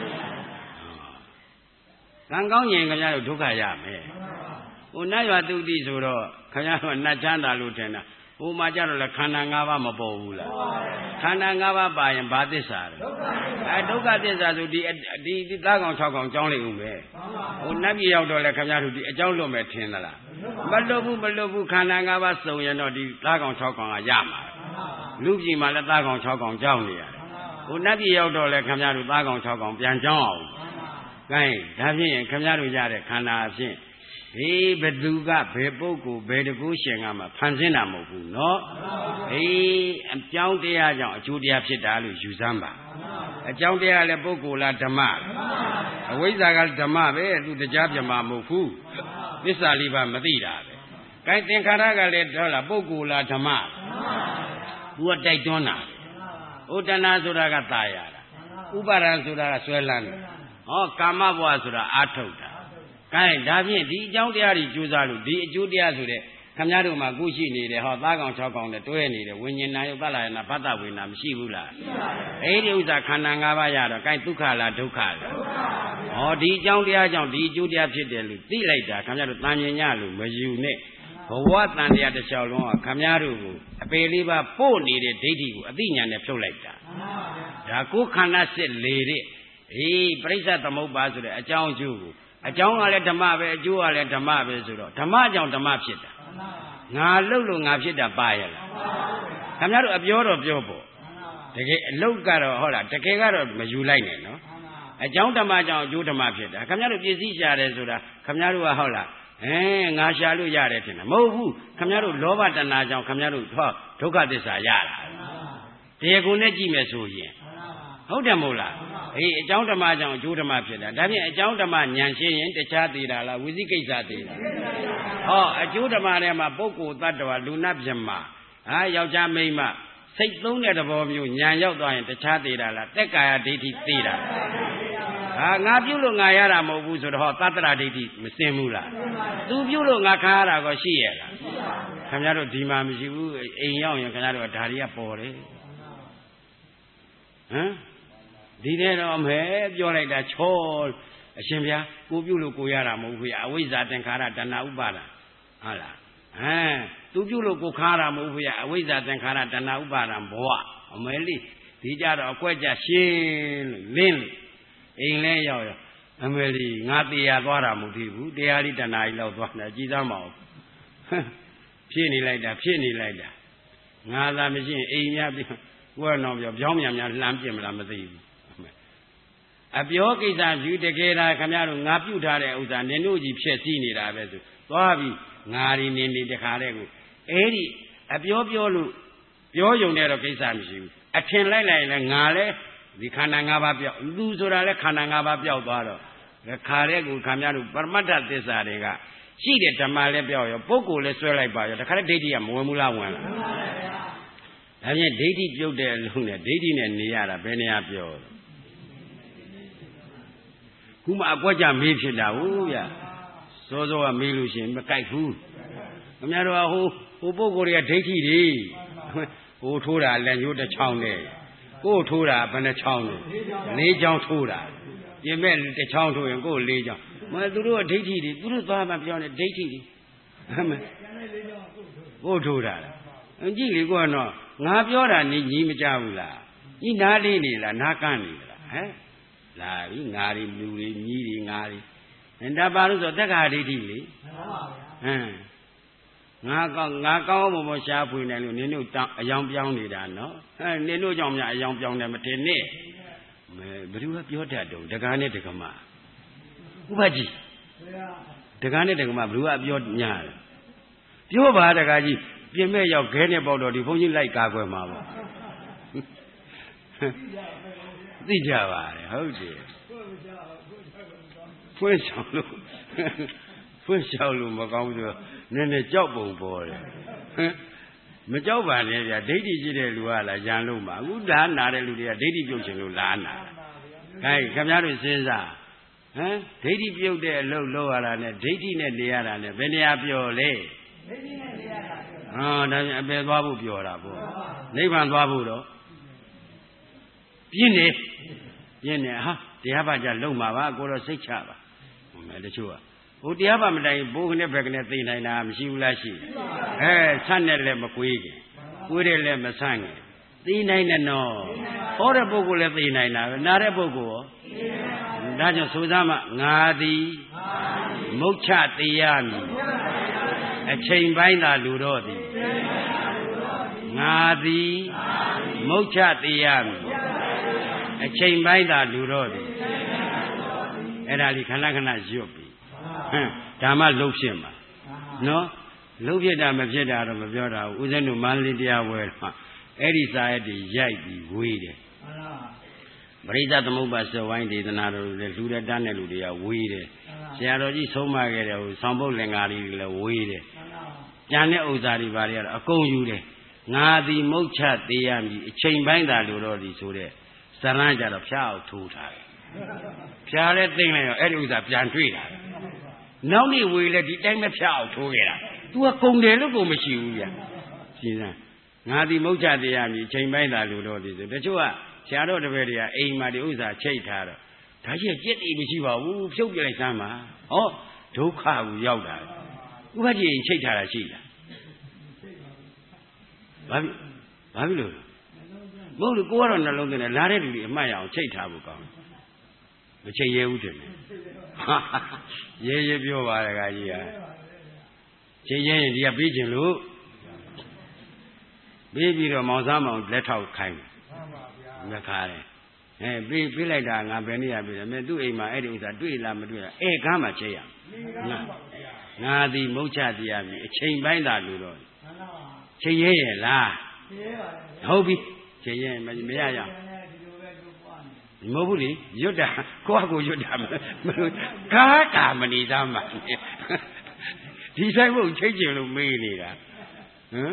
ကံကောင်းကျင်ခင်ဗျားတို့ဒုက္ခရမယ်ဟိုနတ်ရွာတုတိဆိုတော့ခင်ဗျားတို့နတ်ချမ်းသာလို့ထင်တာဟိုမှာကြတော့လေခန္ဓာ၅ပါးမပေါ်ဘူးလားခန္ဓာ၅ပါးပါရင်ဘာသစ္စာလဲဒုက္ခသစ္စာဆိုဒီသားကောင်၆ကောင်ကြောင်းလိုက်ဦးမယ်ဟိုနတ်ပြည်ရောက်တော့လေခင်ဗျားတို့ဒီအကြောင်းလွတ်မယ်ထင်သလားမလွတ်ဘူးခန္ဓာ၅ပါးစုံရင်တော့ဒီသားကောင်၆ကောင်ကရမှာလူပြည်မှာလည်းသားကောင်၆ကောင်ကြောင်းနေရတယ်ဟိုနတ်ပြည်ရောက်တော့လေခင်ဗျားတို့သားကောင်၆ကောင်ပြန်ကြောင်းအောင်ကဲဒါဖြင့်ခင်ဗျားတို့ရတဲ့ခန္ဓာအဖြစ်ဟေးဘသူကဘယ်ပုဂ္ဂိုလ်ဘယ်တကူရှင်ကမှဖန်ဆင်းတာမဟုတ်ဘူးနော်ဟေးအကြောင်းတရားကြောင့်အကျိုးတရားဖြစ်တာလို့ယူဆမ်းပါအကြောင်းတရားလည်းပုဂ္ဂိုလ်လားဓမ္မအဝိဇ္ဇာကဓမ္မပဲသူတရားပြမှာမဟုတ်ဘူးသစ္စာလေးပါမသိတာပဲကဲသင်္ခါရကလည်းတော့လားပုဂ္ဂိုလ်လားဓမ္မသူကတိုက်တွန်းတာဥဒ္ဒနာဆိုတာကตายရတာဥပါဒံဆိုတာကဆွဲလန်းတယ်ဟောကာမဘဝဆိုတာအာထုတ်တာကိုင်းဒါဖြင့်ဒီအကြောင်းတရားတွေကြိုးစားလို့ဒီအကျိုးတရားဆိုတဲ့ခမည်းတော်မှာကုရှိနေတယ်ဟောသားကောင်6ကောင်နဲ့တွဲနေတယ်ဝိညာဉ်နာယုတ်သလယနာဘတ္တဝေနာမရှိဘူးလားရှိပါဘူးအဲ့ဒီဥစ္စာခန္ဓာ၅ပါးရတော့ကိုင်းဒုက္ခလားဒုက္ခလားဒုက္ခပါဟောဒီအကြောင်းတရားကြောင့်ဒီအကျိုးတရားဖြစ်တယ်လို့သိလိုက်တာခမည်းတော်တန်မြင်ညလို့မယူနဲ့ဘဝတန်တရားတစ်လျှောက်လုံးကခမည်းတော်ကိုအပေလေးပါပို့နေတဲ့ဒိဋ္ဌိကိုအသိဉာဏ်နဲ့ဖြုတ်လိုက်တာဒါကိုခန္ဓာစစ်လေတဲ့အေးပရိစ္ဆသမုပ္ပါဆိုတဲ့အကြောင်းအကျိုးကိုအကြောင်းကလည်းဓမ္မပဲအကျိုးကလည်းဓမ္မပဲဆိုတော့ဓမ္မကြောင့်ဓမ္မဖြစ်တာငါလှုပ်လို့ငါဖြစ်တာပါရလားခင်ဗျားတို့အပြောတော့ပြောပေါ့တကယ်အလုတ်ကတော့ဟုတ်လားတကယ်ကတော့မယူလိုက်နဲ့နော်အကြောင်းဓမ္မကြောင့်အကျိုးဓမ္မဖြစ်တာခင်ဗျားတို့ပြည့်စည်ရှာတယ်ဆိုတာခင်ဗျားတို့ကဟုတ်လားငါရှာလို့ရတယ်ထင်တယ်မဟုတ်ဘူးခင်ဗျားတို့လောဘတဏှာကြောင့်ခင်ဗျားတို့ဒုက္ခသစ္စာရတာတရားကိုနဲ့ကြည့်မယ်ဆိုရင်ဟုတ်တယ်မို့လားအေးအကြောင်းဓမ္မကြောင့်အကျိုးဓမ္မဖြစ်တာဒါဖြင့်အကြောင်းဓမ္မဉာဏ်ရှင်းရင်တခြားသေးတာလားဝိသိကိစ္စသေးတာဟောအကျိုးဓမ္မထဲမှာပုဂ္ဂိုလ်တ attva လူနာပြမယောက်ျားမိန်းမစိတ်သုံးတဲ့သဘောမျိုးဉာဏ်ရောက်သွားရင်တခြားသေးတာလားတက်ကာယဒိဋ္ဌိသေးတာငါပြုလို့ငါရတာမဟုတ်ဘူးဆိုတော့ဟောသတ္တရဒိဋ္ဌိမစင်ဘူးလားသူပြုလို့ငါခါရတာကောရှိရဲ့လားခင်ဗျားတို့ဒီမှာမရှိဘူးအိမ်ရောက်ရင်ခင်ဗျားတို့ဓာရီကပေါ်တယ်ဟမ်ဒီတဲ့တော့မဲပြောလိုက်တာချောအရှင်ဗျာကိုပြုလို့ကိုရတာမဟုတ်ဘူးအဝိဇ္ဇာသင်္ခါရတဏှာဥပါဒဟုတ်လားသူပြုလို့ကိုခါရတာမဟုတ်ဘူးအဝိဇ္ဇာသင်္ခါရတဏှာဥပါဒဘဝအမဲလေးဒီကြတော့အကွက်ကြရှင်းလင်းအိမ်လဲရောက်ရောအမဲလေးငါတရားသွားတာမဟုတ်သေးဘူးတရားလေးတဏှာကြီးလောက်သွားတယ်ကြည်သားမအောင်ဖြစ်နေလိုက်တာငါသာမရှိရင်အိမ်များပြကိုယ်တော်ပြောင်းမြန်လှမ်းပြစ်မလားမသိဘူးအပြောကိစ္စယူတကယ်တာခင်ဗျားတို့ငါပြုတ်ထားတဲ့ဥစ္စာနင်တို့ကြီးဖြစ်စည်းနေတာပဲဆိုသွားပြီငါဒီနေတခါတဲ့ကိုအဲ့ဒီအပြောလို့ပြောယုံတဲ့တော့ကိစ္စမရှိဘူးအထင်လိုက်ရင်လည်းငါလည်းဒီခန္ဓာ၅ပါးပြောက်လူဆိုတာလည်းခန္ဓာ၅ပါးပြောက်သွားတော့ခါတဲ့ကိုခင်ဗျားတို့ပရမတ္ထသစ္စာတွေကရှိတဲ့ဓမ္မလည်းပြောက်ရောပုဂ္ဂိုလ်လည်းဆွဲလိုက်ပါရောတခါတဲ့ဒိဋ္ဌိကမဝင်ဘူးလားဝင်လားဒါဖြင့်ဒိဋ္ဌိပြုတ်တဲ့အလုံးနဲ့ဒိဋ္ဌိနဲ့နေရတာဘယ်နေရာပြောခုမှအကွက်ကြမေးဖြစ်တာဟုတ်ဗျာစောစောကမေးလို့ရှိရင်မကြိုက်ဘူးခင်ဗျားတို့ကဟိုပုဂ္ဂိုလ်တွေကဒိဋ္ဌိတွေဟိုထိုးတာလက်ညှိုးတစ်ချောင်းနဲ့ကိုယ်ထိုးတာဘယ်နှချောင်းလဲ၄ချောင်းထိုးတာပြင်မဲ့တစ်ချောင်းထိုးရင်ကိုယ်၄ချောင်းမသူတို့ကဒိဋ္ဌိတွေသူတို့သွားမှပြောနေဒိဋ္ဌိတွေကိုယ်ထိုးတာကြည့်လေကိုကတော့ငါပြောတာညီမကြဘူးလားညီနားလေးနေလားနားကန်းနေလားဟမ်လာပြီငါတွေလူတွေညီတွေငါတွေဒါပါလို့ဆိုတက္ကရာဒိဋ္ဌိလေငါကောင်းမရှားဖွေနေလို့နင်တို့အယောင်ပြောင်းနေတာနော်နင်တို့ကြောင့်များအယောင်ပြောင်းတယ်မတင်နဲ့ဘယ်သူကပြောတတ်တော့ဒကာနဲ့ဒကမဥပကြီးဒကာနဲ့ဒကမဘယ်သူကပြောညာပြောပါဒကာကြီးပြင်မဲ့ရောက်ခဲနဲ့ပေါက်တော့ဒီဘုန်းကြီးလိုက်ကာကွယ်မှာပေါ့သိကြပါတယ်ဟုတ်တယ်ဖွင့်ဆောင်လို့မကောင်းဘူးဆိုနည်းနည်းကြောက်ပုံပေါ်တယ်မကြောက်ပါနဲ့ဗျာဒိဋ္ဌိရှိတဲ့လူကလာရန်လို့မှာအခုဒါနာတဲ့လူတွေကဒိဋ္ဌိပြုတ်ချင်လို့လာနာတာခင်ဗျားတို့စဉ်းစားဒိဋ္ဌိပြုတ်တဲ့အလုပ်လုပ်ရတာနဲ့ဒိဋ္ဌိနဲ့နေရတာနဲ့ဘယ်နေရာပြောလဲဒိဋ္ဌိနဲ့နေရတာဒါပြန်အပယ်သွားဖို့ပြောတာပေါ့နိဗ္ဗာန်သွားဖို့တော့ပြင်းနေဟာတရားပါကြလုံမှာပါကိုတော့စိတ်ချပါတချို့ကဟိုတရားပါမတိုင်ဘိုးကနေဘက်ကနေသိနိုင်တာမရှိဘူးလားရှိဆန့်နဲ့လည်းမကွေးခင်ကွေးတယ်လည်းမဆန့်ခင်သိနိုင်တယ်နော်ဟောတဲ့ပုဂ္ဂိုလ်လည်းသိနိုင်တာပဲနားတဲ့ပုဂ္ဂိုလ်ရောဒါကြောင့်ဆိုသားမှငါသည်မုတ်ချသေးရမည်အချိန်ပိုင်းသာလူတော့သည်ငါသည်မုတ်ချသေးရမည်အချိန်ပိုင်းသာလူတော့သည်အဲ့ဒါလေးခဏခဏရွတ်ပြီဒါမှလှုပ်ဖြစ်မှာနော်လှုပ်ဖြစ်တာမဖြစ်တာတော့မပြောတာဘူးဦးဇင်းတို့မန္တလေးတရားဝဲမှာအဲ့ဒီစာရက်တွေရိုက်ပြီးဝေးတယ်ပရိသတ်သမုပ္ပါစောဝိုင်းဒေသနာတော်တွေလူတဲ့တန်းတဲ့လူတွေကဝေးတယ်ဆရာတော်ကြီးဆုံးမခဲ့တယ်ဟိုဆောင်ပုတ်လင်္ကာတွေလည်းဝေးတယ်ကျန်တဲ့ဥစ္စာတွေဘာတွေကတော့အကုန်ယူတယ်ငါသည်မုတ်ချသေးရမည်အချိန်ပိုင်းသာလိုတော့သည်ဆိုတဲ့ဇရန်းကြတော့ဖျားအောင်ထိုးထားတယ်ဖျားလဲသိမ့်လိုက်ရောအဲ့ဒီဥစ္စာပြန်တွေ့တာနောက်နေ့ဝေလဲဒီတိုင်းမဖြတ်အောင်ထိုးခဲ့တာ तू ကကုံတယ်လို့ကိုမရှိဘူးဗျရှင်းလားငါဒီမုတ်ချတရားမြည်ချိန်ပိုင်းသာလို့တော့ဒီဆိုတချို့ကဆရာတော်တပည့်တွေကအိမ်မှာဒီဥစ္စာချိတ်ထားတော့ဒါကြီးကြက်တိမရှိပါဘူးဖြုတ်ပြလိုက်စမ်းပါဟောဒုက္ခကိုရောက်တာဥပဒေချိတ်ထားတာရှိလားဘာဖြစ်လို့မဟုတ်လို့ကိုကတော့နှလုံးသွင်းတယ်လာတဲ့လူတွေအမှတ်ရအောင်ချိတ်ထားဖို့ကောင်းတယ်မချိတ်ရဲဘူးတယ်ရဲရဲပြောပါရကကြီးဟာချိတ်ရဲရင်ဒီကပြေးခြင်းလို့ပြေးပြီးတော့မောင်စားမောင်လက်ထောက်ခိုင်းမခါတယ်ပြေးလိုက်တာငါဘယ်နည်းရပြေးတယ်မင်းသူ့အိမ်မှာအဲ့ဒီဥစ္စာတွေ့လားမတွေ့လားကားမှာချိတ်ရငါသည်မုတ်ချတရားပြီအချိန်ပိုင်းသာလို့တော့ချိတ်ရဲရဲ့လားဟုတ်ပြီချိန်ရင်မရရမဟုတ်ဘူးလေရွတ်တာကိုယ့်အကိုရွတ်တာမလို့ကာမနေသားမှာဒီဆိုင်ဘုတ်ချိတ်ကျင်လို့မေးနေတာဟမ်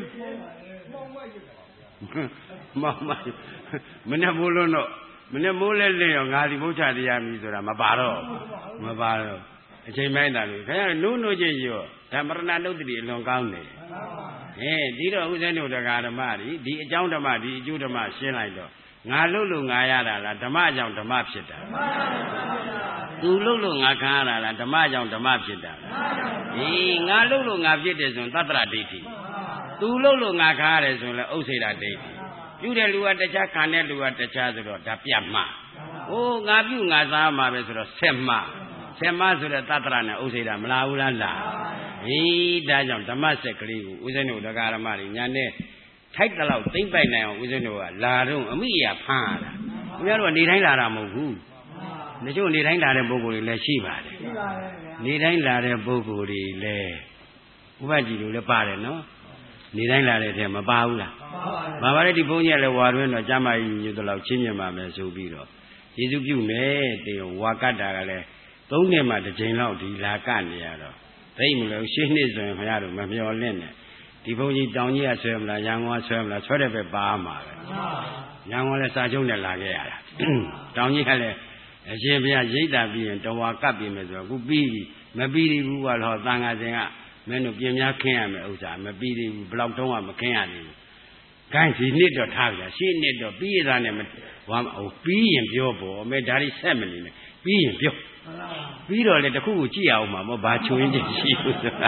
မနဲ့မိုးလုံးတော့မနဲ့မိုးလဲလဲရောငါဒီမုတ်ချတရားမြည်ဆိုတာမပါတော့အချိန်ပိုင်းသာလို့ခင်ဗျားနိုးချင်းရောဓမ္မရဏနုတ္တိအလွန်ကောင်းတယ်ဒီတော့ဥစဉ်တို့တရားဓမ္မဒီအကြောင်းဓမ္မဒီအကျိုးဓမ္မရှင်းလိုက်တော့ငါလှုပ်လို့ငါရတာလားဓမ္မကြောင့်ဓမ္မဖြစ်တာသူလှုပ်လို့ငါခံရတာလားဓမ္မကြောင့်ဓမ္မဖြစ်တာငါလှုပ်လို့ငါဖြစ်တယ်ဆိုရင်သတ္တရဒိဋ္ဌိသူလှုပ်လို့ငါခံရတယ်ဆိုရင်လည်းဥစ္စေတာဒိဋ္ဌိပြုတဲ့လူကတခြားခံတဲ့လူကတခြားဆိုတော့ဒါပြတ်မှာငါပြုငါစားမှာပဲဆိုတော့ဆက်မှာဆိုတဲ့သတ္တရနဲ့ဥစ္စေတာမလားဘူးလားလားဒါကြောင့်ဓမ္မစက်ကလေးကိုဦးဇင်းတို့တရားဓမ္မတွေညာနဲ့ထိုက်တလောက်သိမ့်ပိုက်နိုင်အောင်ဦးဇင်းတို့ကလာတော့အမိရဖမ်းရတာခင်ဗျားတို့ကနေတိုင်းလာတာမဟုတ်ဘူးတချို့နေတိုင်းလာတဲ့ပုဂ္ဂိုလ်တွေလည်းရှိပါတယ်နေတိုင်းလာတဲ့ပုဂ္ဂိုလ်တွေလည်းဥပ္ပကြီးတို့လည်းပါတယ်နော်နေတိုင်းလာတဲ့ထဲမပါဘူးလားပါပါတယ်ဒီဘုန်းကြီးကလည်းဝါတွင်းတော့ကျမကြီးညွတ်တော့ချင်းမြင်ပါမယ်ဆိုပြီးတော့ယေရှုပြုမယ်တေဝါကတ်တာကလည်း3နှစ်မှတစ်ကြိမ်လောက်ဒီလာကနေရတော့သိမလို့ရှင်းနှစ်ဆိုရင်ခင်ဗျားတို့မမျော်လင့်နဲ့ဒီဘုန်းကြီးတောင်ကြီးကဆွဲမလားရန်ကုန်ကဆွဲမလားဆွဲတဲ့ပဲပါမှာပဲရန်ကုန်လည်းစာချုပ်နဲ့လာခဲ့ရတာတောင်ကြီးကလည်းအရှင်ဘုရားရိတ်တာပြီးရင်တော်ဝါကပ်ပြီးမယ်ဆိုတော့အခုပြီးပြီမပြီးသေးဘူးကတော့သံဃာရှင်ကမင်းတို့ပြင်များခင်းရမယ်ဥစ္စာမပြီးသေးဘူးဘလောက်တုံးကမခင်းရသေးဘူးခိုင်းဒီနှစ်တော့ထားကြရှင်းနှစ်တော့ပြီးရတာနဲ့ပြီးရင်ပြောပေါ့အမေဒါတွေဆက်မနေနဲ့ပြီးရင်ပြောပြီးတော့လေတခုကိုကြည့်အောင်မှာဘာချွင်းချင်းရှိဘူးဆိုတာ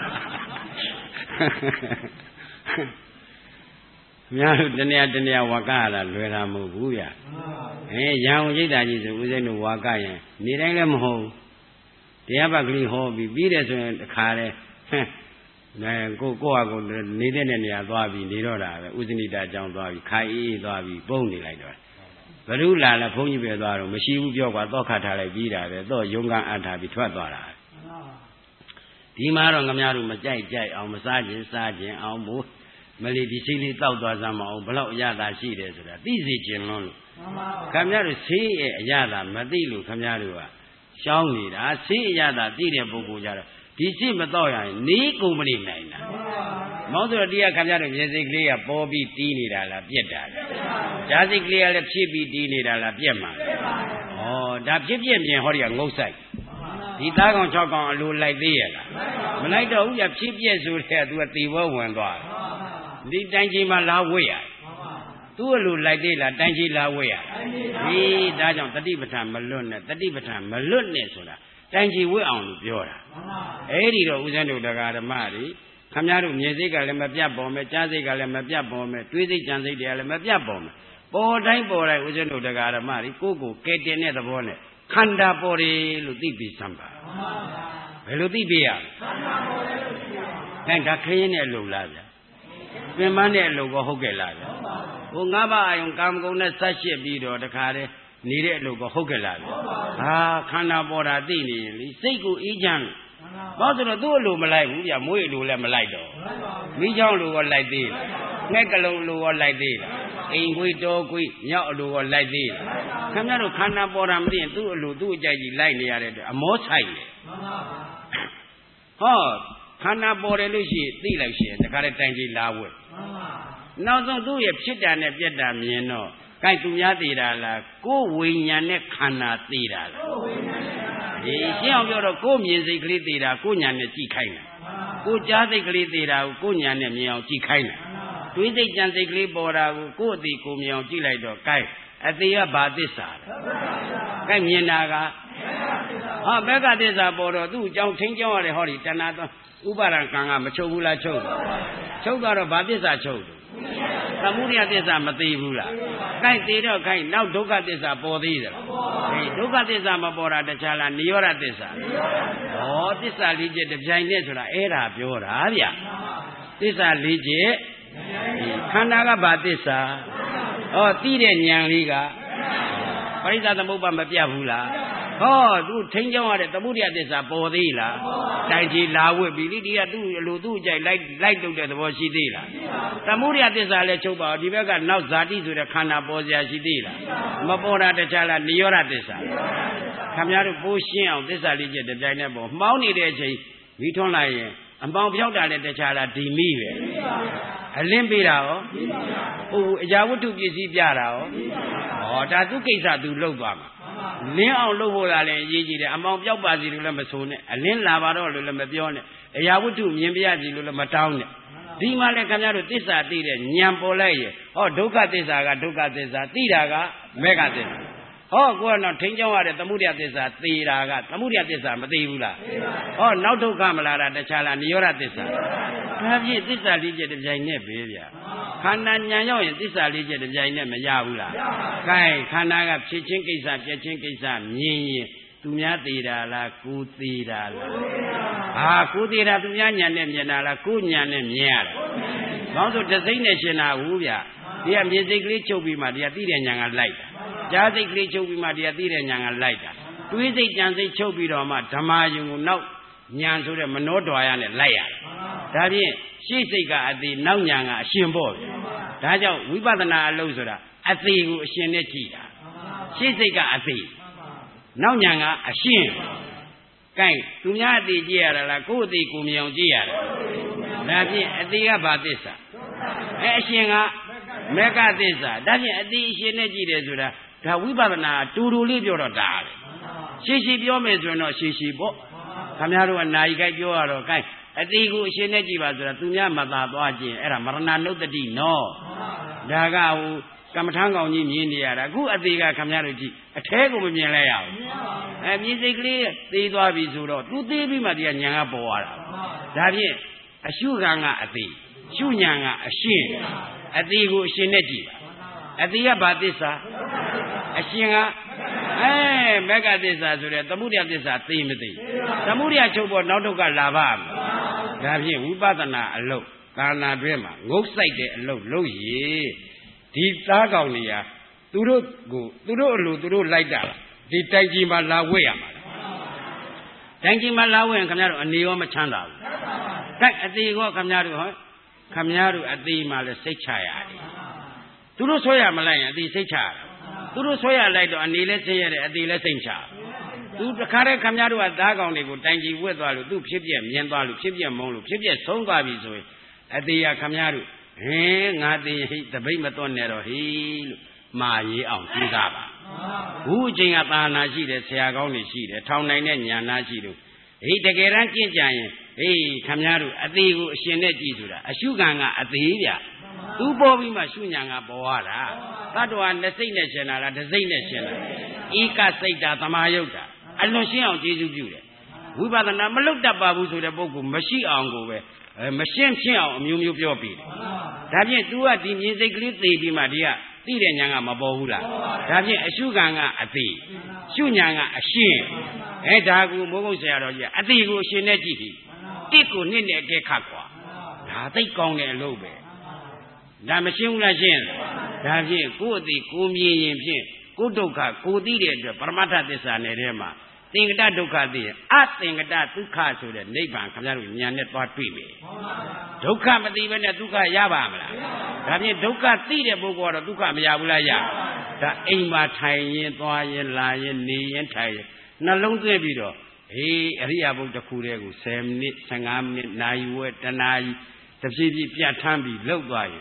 များတို့တနည်းဝါကရတာလွယ်တာမဟုတ်ဘူးဗျရံရိတ်တာကြီးဆိုဦးဇင်းတို့ဝါကရင်နေတိုင်းလည်းမဟုတ်တရားပတ်ကလေးဟောပြီးတယ်ဆိုရင်တခါလဲကိုဟာကိုနေတဲ့နေရာသွားပြီးနေတော့တာပဲဥဇနိတာအကြောင်းသွားပြီးခိုင်အေးသွားပြီးပုံနေလိုက်တော့ဘ누구လာလဲဘုန်းကြီးပဲသွားတော့မရှိဘူးပြောကွာတော့ခတ်ထားလိုက်ပြီးတာပဲတော့ယုံကန်အပ်ထားပြီးထွက်သွားတာဒီမှာတော့ငမတို့မကြိုက်အောင်မစားခြင်းအောင်မို့မလီဒီစီလေးတောက်သွားစမ်းမအောင်ဘလောက်အရသာရှိတယ်ဆိုတာသိစေခြင်းလွန်းလို့ခမတို့ဆေးရဲ့အရသာမသိလို့ခမတို့ကရှောင်းနေတာဆေးအရသာသိတဲ့ပုဂ္ဂိုလ်ကြတော့ဒီစိမတော့ရရင်နေကုန်မနေနိုင်တာမောင်းဆိုတော့တရားခမတို့မျက်စိကလေးကပေါ်ပြီးတီးနေတာလားပြက်တာလားဓာစိကလေးကလည်းဖြစ်ပြီးတီးနေတာလားပြက်မှာဒါဖြစ်ပြပြင်ဟောဒီကငုတ်ဆိုင်ဒီသားကောင်6ကောင်အလိုလိုက်သေးရလားမလိုက်တော့ဘူးပြဖြစ်ပြဆိုတဲ့သူကတီဘောဝင်သွားတယ်ဒီတိုင်းကြီးမှလာဝိတ်ရတယ်သူ့အလိုလိုက်သေးလားတိုင်းကြီးလာဝိတ်ရတယ်ဒါကြောင့်တတိပဋ္ဌာန်မလွတ်နဲ့ဆိုတာတိုင်းကြီးဝိတ်အောင်လို့ပြောတာအဲ့ဒီတော့ဦးဇင်းတို့တရားဓမ္မတွေခမည်းတော်မြေစိတ်ကလည်းမပြတ်ပေါ်မယ်ကြားစိတ်ကလည်းမပြတ်ပေါ်မယ်တွေးစိတ်ကြံစိတ်တွေကလည်းမပြတ်ပေါ်မယ်ပေါ်တိုင်းဦးဇင်းတို့တရားဓမ္မတွေကိုယ်ကိုကဲတင်တဲ့သဘောနဲ့ခန္ဓာပေါ်တယ်လို့သိပြီးစမ်းပါဘယ်လိုသိပြီးရခန္ဓာပေါ်တယ်လို့သိရဒါခရင်နဲ့လုံလားဗျာပင်မနဲ့လုံကဟုတ်ကဲ့လားဗျာဟိုငါးပါးအယုံကာမဂုဏ်နဲ့ဆက်ရှစ်ပြီးတော့တခါတည်းနေတဲ့အလုပ်ကဟုတ်ကဲ့လားဗျာခန္ဓာပေါ်တာသိနေရင်လေစိတ်ကိုအေးချမ်းဘာလို့ဆိုတော့သူ့အလိုမလိုက်ဘူးဗျာမွေးအလိုလည်းမလိုက်တော့မိချောင်းလိုကလိုက်သေးလားငှက်ကလုံးလိုကလိုက်သေးလားအိမ်ခွေတော်ခွေညောက်အလိုကလိုက်သေးလားခင်ဗျားတို့ခန္ဓာပေါ်တာမသိရင်သူ့အလိုသူ့အကြိုက်ကြီးလိုက်နေရတဲ့အတွက်အမောဆိုင်တယ်ခန္ဓာပေါ်တယ်လို့ရှိရင်သိလိုက်ရှင်တခါတည်းတိုင်ကြီးလာဝဲနောက်ဆုံးသူ့ရဲ့ဖြစ်တာနဲ့ပြက်တာမြင်တော့ကိုက်သူများသိတာလားကိုယ်ဝိညာဉ်နဲ့ခန္ဓာသိတာလားရှင်းအောင်ပြောတော့ကိုယ်မြင်စိတ်ကလေးသေးတာကိုယ်ညာနဲ့ကြည့်ခိုင်းတာကိုယ်ကြားစိတ်ကလေးသေးတာကိုယ်ညာနဲ့မြင်အောင်ကြည့်ခိုင်းတာတွေးစိတ်ကြံစိတ်ကလေးပေါ်တာကိုကိုယ်အသေးကိုမြင်အောင်ကြည့်လိုက်တော့ gain အသေးကဘာသစ္စာလဲ gain မြင်တာကဟာဘက်ကသစ္စာပေါ်တော့သူ့အကြောင်းထင်းကြောင်းရတယ်ဟောဒီတဏှာတော့ဥပါဒံကံကမချုပ်ဘူးလားချုပ်တော့ဘာသစ္စာချုပ်သမုဒယသစ္စာမသေးဘူးလား gain သေးတော့ gain နောက်ဒုက္ခသစ္စာပေါ်သေးတယ်ဒုက္ခသစ္စာမပေါ်တာတခြားလားနိရောဓသစ္စာဟောသစ္စာလေးချက်တစ်ပြိုင်နဲ့ဆိုတာအဲ့ဒါပြောတာဗျသစ္စာလေးချက်ခန္ဓာကဘာသစ္စာဟောသိတဲ့ဉာဏ်လေးကပရိစ္ဆသမုပ္ပါမပြတ်ဘူးလားဟောသူထိန်းကြောင်းရတဲ့သမုဒယသစ္စာပေါ်သေးလားတိုင်ကြီးလာဝစ်ပြီဒီကသူ့အလိုသူ့အကြိုက်လိုက်တုတ်တဲ့သဘောရှိသေးလားသမုဒယသစ္စာလည်းချုပ်ပါဒီဘက်ကနောက်ဇာတိဆိုတဲ့ခန္ဓာပေါ်စရာရှိသေးလားမပေါ်တာတခြားလားနိရောဓသစ္စာခင်ဗျားတို့ပိုးရှင်းအောင်သစ္စာလေးချက်တစ်ပြိုင်နဲ့ပေါ်မှောင်းနေတဲ့အချိန်မိထွန်းလိုက်ရင်အပေါင်ပြောက်တာလည်းတခြားလားဒီမိပဲအလင်းပေးတာရောဟိုအရာဝတ္ထုပစ္စည်းပြတာရောဟောဒါသူကိစ္စသူလုပ်သွားမှာလင်းအောင်လုပ်ဖို့လားလည်းအရေးကြီးတယ်အမောင်ပြောက်ပါစီလို့လည်းမဆိုနဲ့အလင်းလာပါတော့လို့လည်းမပြောနဲ့အရာဝတ္ထုမြင်ပြရစီလို့လည်းမတောင်းနဲ့ဒီမှာလည်းခင်ဗျားတို့သစ္စာသိတဲ့ဉာဏ်ပေါ်လိုက်ရဲ့ဟောဒုက္ခသစ္စာကဒုက္ခသစ္စာသိတာကမေဃသစ္စာဟောကိုကတော့ထိန်းကြောင်းရတဲ့သမုဒယသစ္စာသိတာကသမုဒယသစ္စာမသိဘူးလားဟောနောက်ဒုက္ခမလာတာတခြားလားနိရောဓသစ္စာဒါဖြင့်သစ္စာလေးချက်တစ်ပြိုင်နဲ့ပဲဗျာခန္ဓာဉာဏ်ရောက်ရင်သစ္စာလေးချက်တစ်ပြိုင်နဲ့မရဘူးလားကဲခန္ဓာကဖြစ်ချင်းကိစ္စပြက်ချင်းကိစ္စမြင်ရင်သူများသေးတာလားကိုယ်သေးတာလားဟာကိုယ်သေးတာသူများဉာဏ်နဲ့မြင်တာလားကိုယ်ဉာဏ်နဲ့မြင်ရတာဘာလို့ဆိုတစိမ့်နဲ့ရှင်းတာဘူးဗျာဒီကမြင်စိတ်ကလေးချုပ်ပြီးမှဒီကသိတဲ့ဉာဏ်ကလိုက်တာကြားစိတ်ကလေးချုပ်ပြီးမှဒီကသိတဲ့ဉာဏ်ကလိုက်တာတွေးစိတ်ကြံစိတ်ချုပ်ပြီးတော့မှဓမ္မယုံကိုနောက်ဉာဏ်ဆိုတဲ့မနောဒွါရနဲ့လိုက်ရတယ်ဒါဖြင့်ရှေ့စိတ်ကအသေးနောက်ဉာဏ်ကအရှင်ပေါ့ဗျဒါကြောင့်ဝိပဿနာအလုပ်ဆိုတာအသေးကိုအရှင်နဲ့ကြည့်တာရှေ့စိတ်ကအသေးနောက်ဉာဏ်ကအရှင်ကဲသူများအသေးကြည့်ရတာလားကိုယ့်အသေးကိုမြင်အောင်ကြည့်ရတာဒါဖြင့်အသေးကဘာသစ္စာအရှင်ကမေဃသစ္စာဒါဖြင့်အသေးအရှင်နဲ့ကြည့်တယ်ဆိုတာဒါဝိပဿနာတူတူလေးပြောတော့ဒါပဲရှည်ပြောမယ်ဆိုရင်တော့ရှည်ပေါ့ခင်ဗျားတို့ကနာယီကြိုက်ပြောရတော့ gain အသေးကိုအရှင်နဲ့ကြည့်ပါဆိုတာသူများမသာသွားခြင်းအဲ့ဒါမရဏနုတ္တိနော်ဒါကဟိုကမ္မထမ်းကောင်ကြီးမြင်နေရတာအခုအသေးကခင်ဗျားတို့ကြည့်အထဲကိုမမြင်လဲရအောင်မြင်စိတ်ကလေးသေးသွားပြီဆိုတော့သူသေးပြီးမှဒီကညာကပေါ်လာတာဒါဖြင့်အရှုခံကအသေးရှုညာကအရှင်အသေးကိုအရှင်နဲ့ကြည့်အသေးကဘာသစ္စာအရှင်ကမေဃသစ္စာဆိုတဲ့သမုဒယသစ္စာသိမသိသမုဒယချုပ်ပေါ်နောက်ဒုက္ခလာပါ့ဒါဖြင့်ဝိပဿနာအလုပ်ကာလတွဲမှာငုတ်ဆိုင်တဲ့အလုပ်လုပ်ရည်ဒီသားကောင်တွေဟာသူတို့အလိုသူတို့လိုက်တာဒီတိုင်ကြီးမှာလာဝဲရမှာတိုင်ကြီးမှာလာဝဲရင်ခင်ဗျားတို့အနေရောမချမ်းသာဘူးတိုက်အသေးကောခင်ဗျားတို့အသေးမှာလည်းစိတ်ချရတယ်သူတို့ဆွဲရမလိုက်ရင်အသေးစိတ်ချရသူတို့ဆွဲရလိုက်တော့အနေလည်းဆင်းရဲတယ်အသေးလည်းစိတ်ချသူတခါတည်းခင်ဗျားတို့ကသားကောင်တွေကိုတိုင်ကြီးဝက်သွားလို့သူဖြစ်ပြက်မြင်သွားလို့ဖြစ်ပြက်မုန်းလို့ဖြစ်ပြက်ဆုံးသွားပြီဆိုရင်အသေးရခင်ဗျားတို့ငါသေးဟိတပိတ်မသွန်းနဲ့တော့ဟိလို့မှာရေးအောင်ကြည့်သားပါဘူးအချိန်ကသာနာရှိတယ်ဆရာကောင်းတွေရှိတယ်ထောင်နိုင်တဲ့ညာနာရှိလို့ဟိတကယ်တမ်းကြင့်ကြရင်ဟေးခင်ဗျားတို့အသေးကိုအရှင်နဲ့ကြည့်ဆိုတာအရှုခံကအသေးဗျသူပေါ်ပြီးမှရှုညာကပေါ်ရတာတတ္တဝါနှစ်စိတ်နဲ့ရှင်တာလားတစ်စိတ်နဲ့ရှင်တာဧကစိတ်တာသမာယုတ်တာအလွန်ရှင်းအောင်ကျေးဇူးပြုတယ်ဝိပဿနာမလုပ်တတ်ပါဘူးဆိုတဲ့ပုဂ္ဂိုလ်မရှိအောင်ကိုပဲမရှင်းဖြစ်အောင်အမျိုးမျိုးပြောပြီးတယ်ဒါဖြင့် तू ကဒီမြင်စိတ်ကလေးသိပြီးမှဒီကသိတဲ့ညာကမပေါ်ဘူးလားဒါဖြင့်အရှုခံကအသေးရှုညာကအရှင်းဒါကူမိုးကုတ်ဆရာတော်ကြီးကအသေးကိုအရှင်နဲ့ကြည့်ပြီးတစ်ကိုနှစ်နဲ့အကဲခတ်กว่าဒါသိကောင်းတဲ့အလုပ်ပဲဒါမရှင်းဘူးလားရှင်းဒါဖြင့်ကိုယ့်အသေးကိုမြင်ရင်ဖြင့်ကိုယ်ဒုက္ခကိုသိတဲ့အတွက်ပရမတ္ထသစ္စာနယ်ထဲမှာသင်္ကတဒုက္ခသိရင်အသင်္ကတဒုက္ခဆိုတဲ့နိဗ္ဗာန်ခင်ဗျားတို့ဉာဏ်နဲ့သွားတွေ့မယ်ဒုက္ခမသိဘဲနဲ့ဒုက္ခရပါမလားဒါဖြင့်ဒုက္ခသိတဲ့ပုဂ္ဂိုလ်ကတော့ဒုက္ခမရဘူးလားရဒါအိမ်မှာထိုင်ရင်သွားရင်လာရင်နေရင်ထိုင်ရင်နှလုံးသွင်းပြီးတော့ဟေးအရိယာဘုတ်တစ်ခုတည်းကို10မိနစ်15မိနစ်နာရီဝက်တနာရီတဖြည်းဖြည်းပြတ်ထမ်းပြီးလှုပ်သွားရင်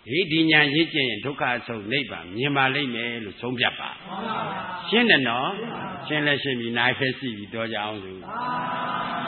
ဒီညာရစ်ကျင်ဒုက္ခအဆုံးနိဗ္ဗာန်မြင်ပါလိမ့်မယ်လို့ဆုံးဖြတ်ပါရှင်းတယ်နော်ရှင်းလဲရှင်းပြီနိုင်ဖက်စီပြီးတော့ကြအောင်လို့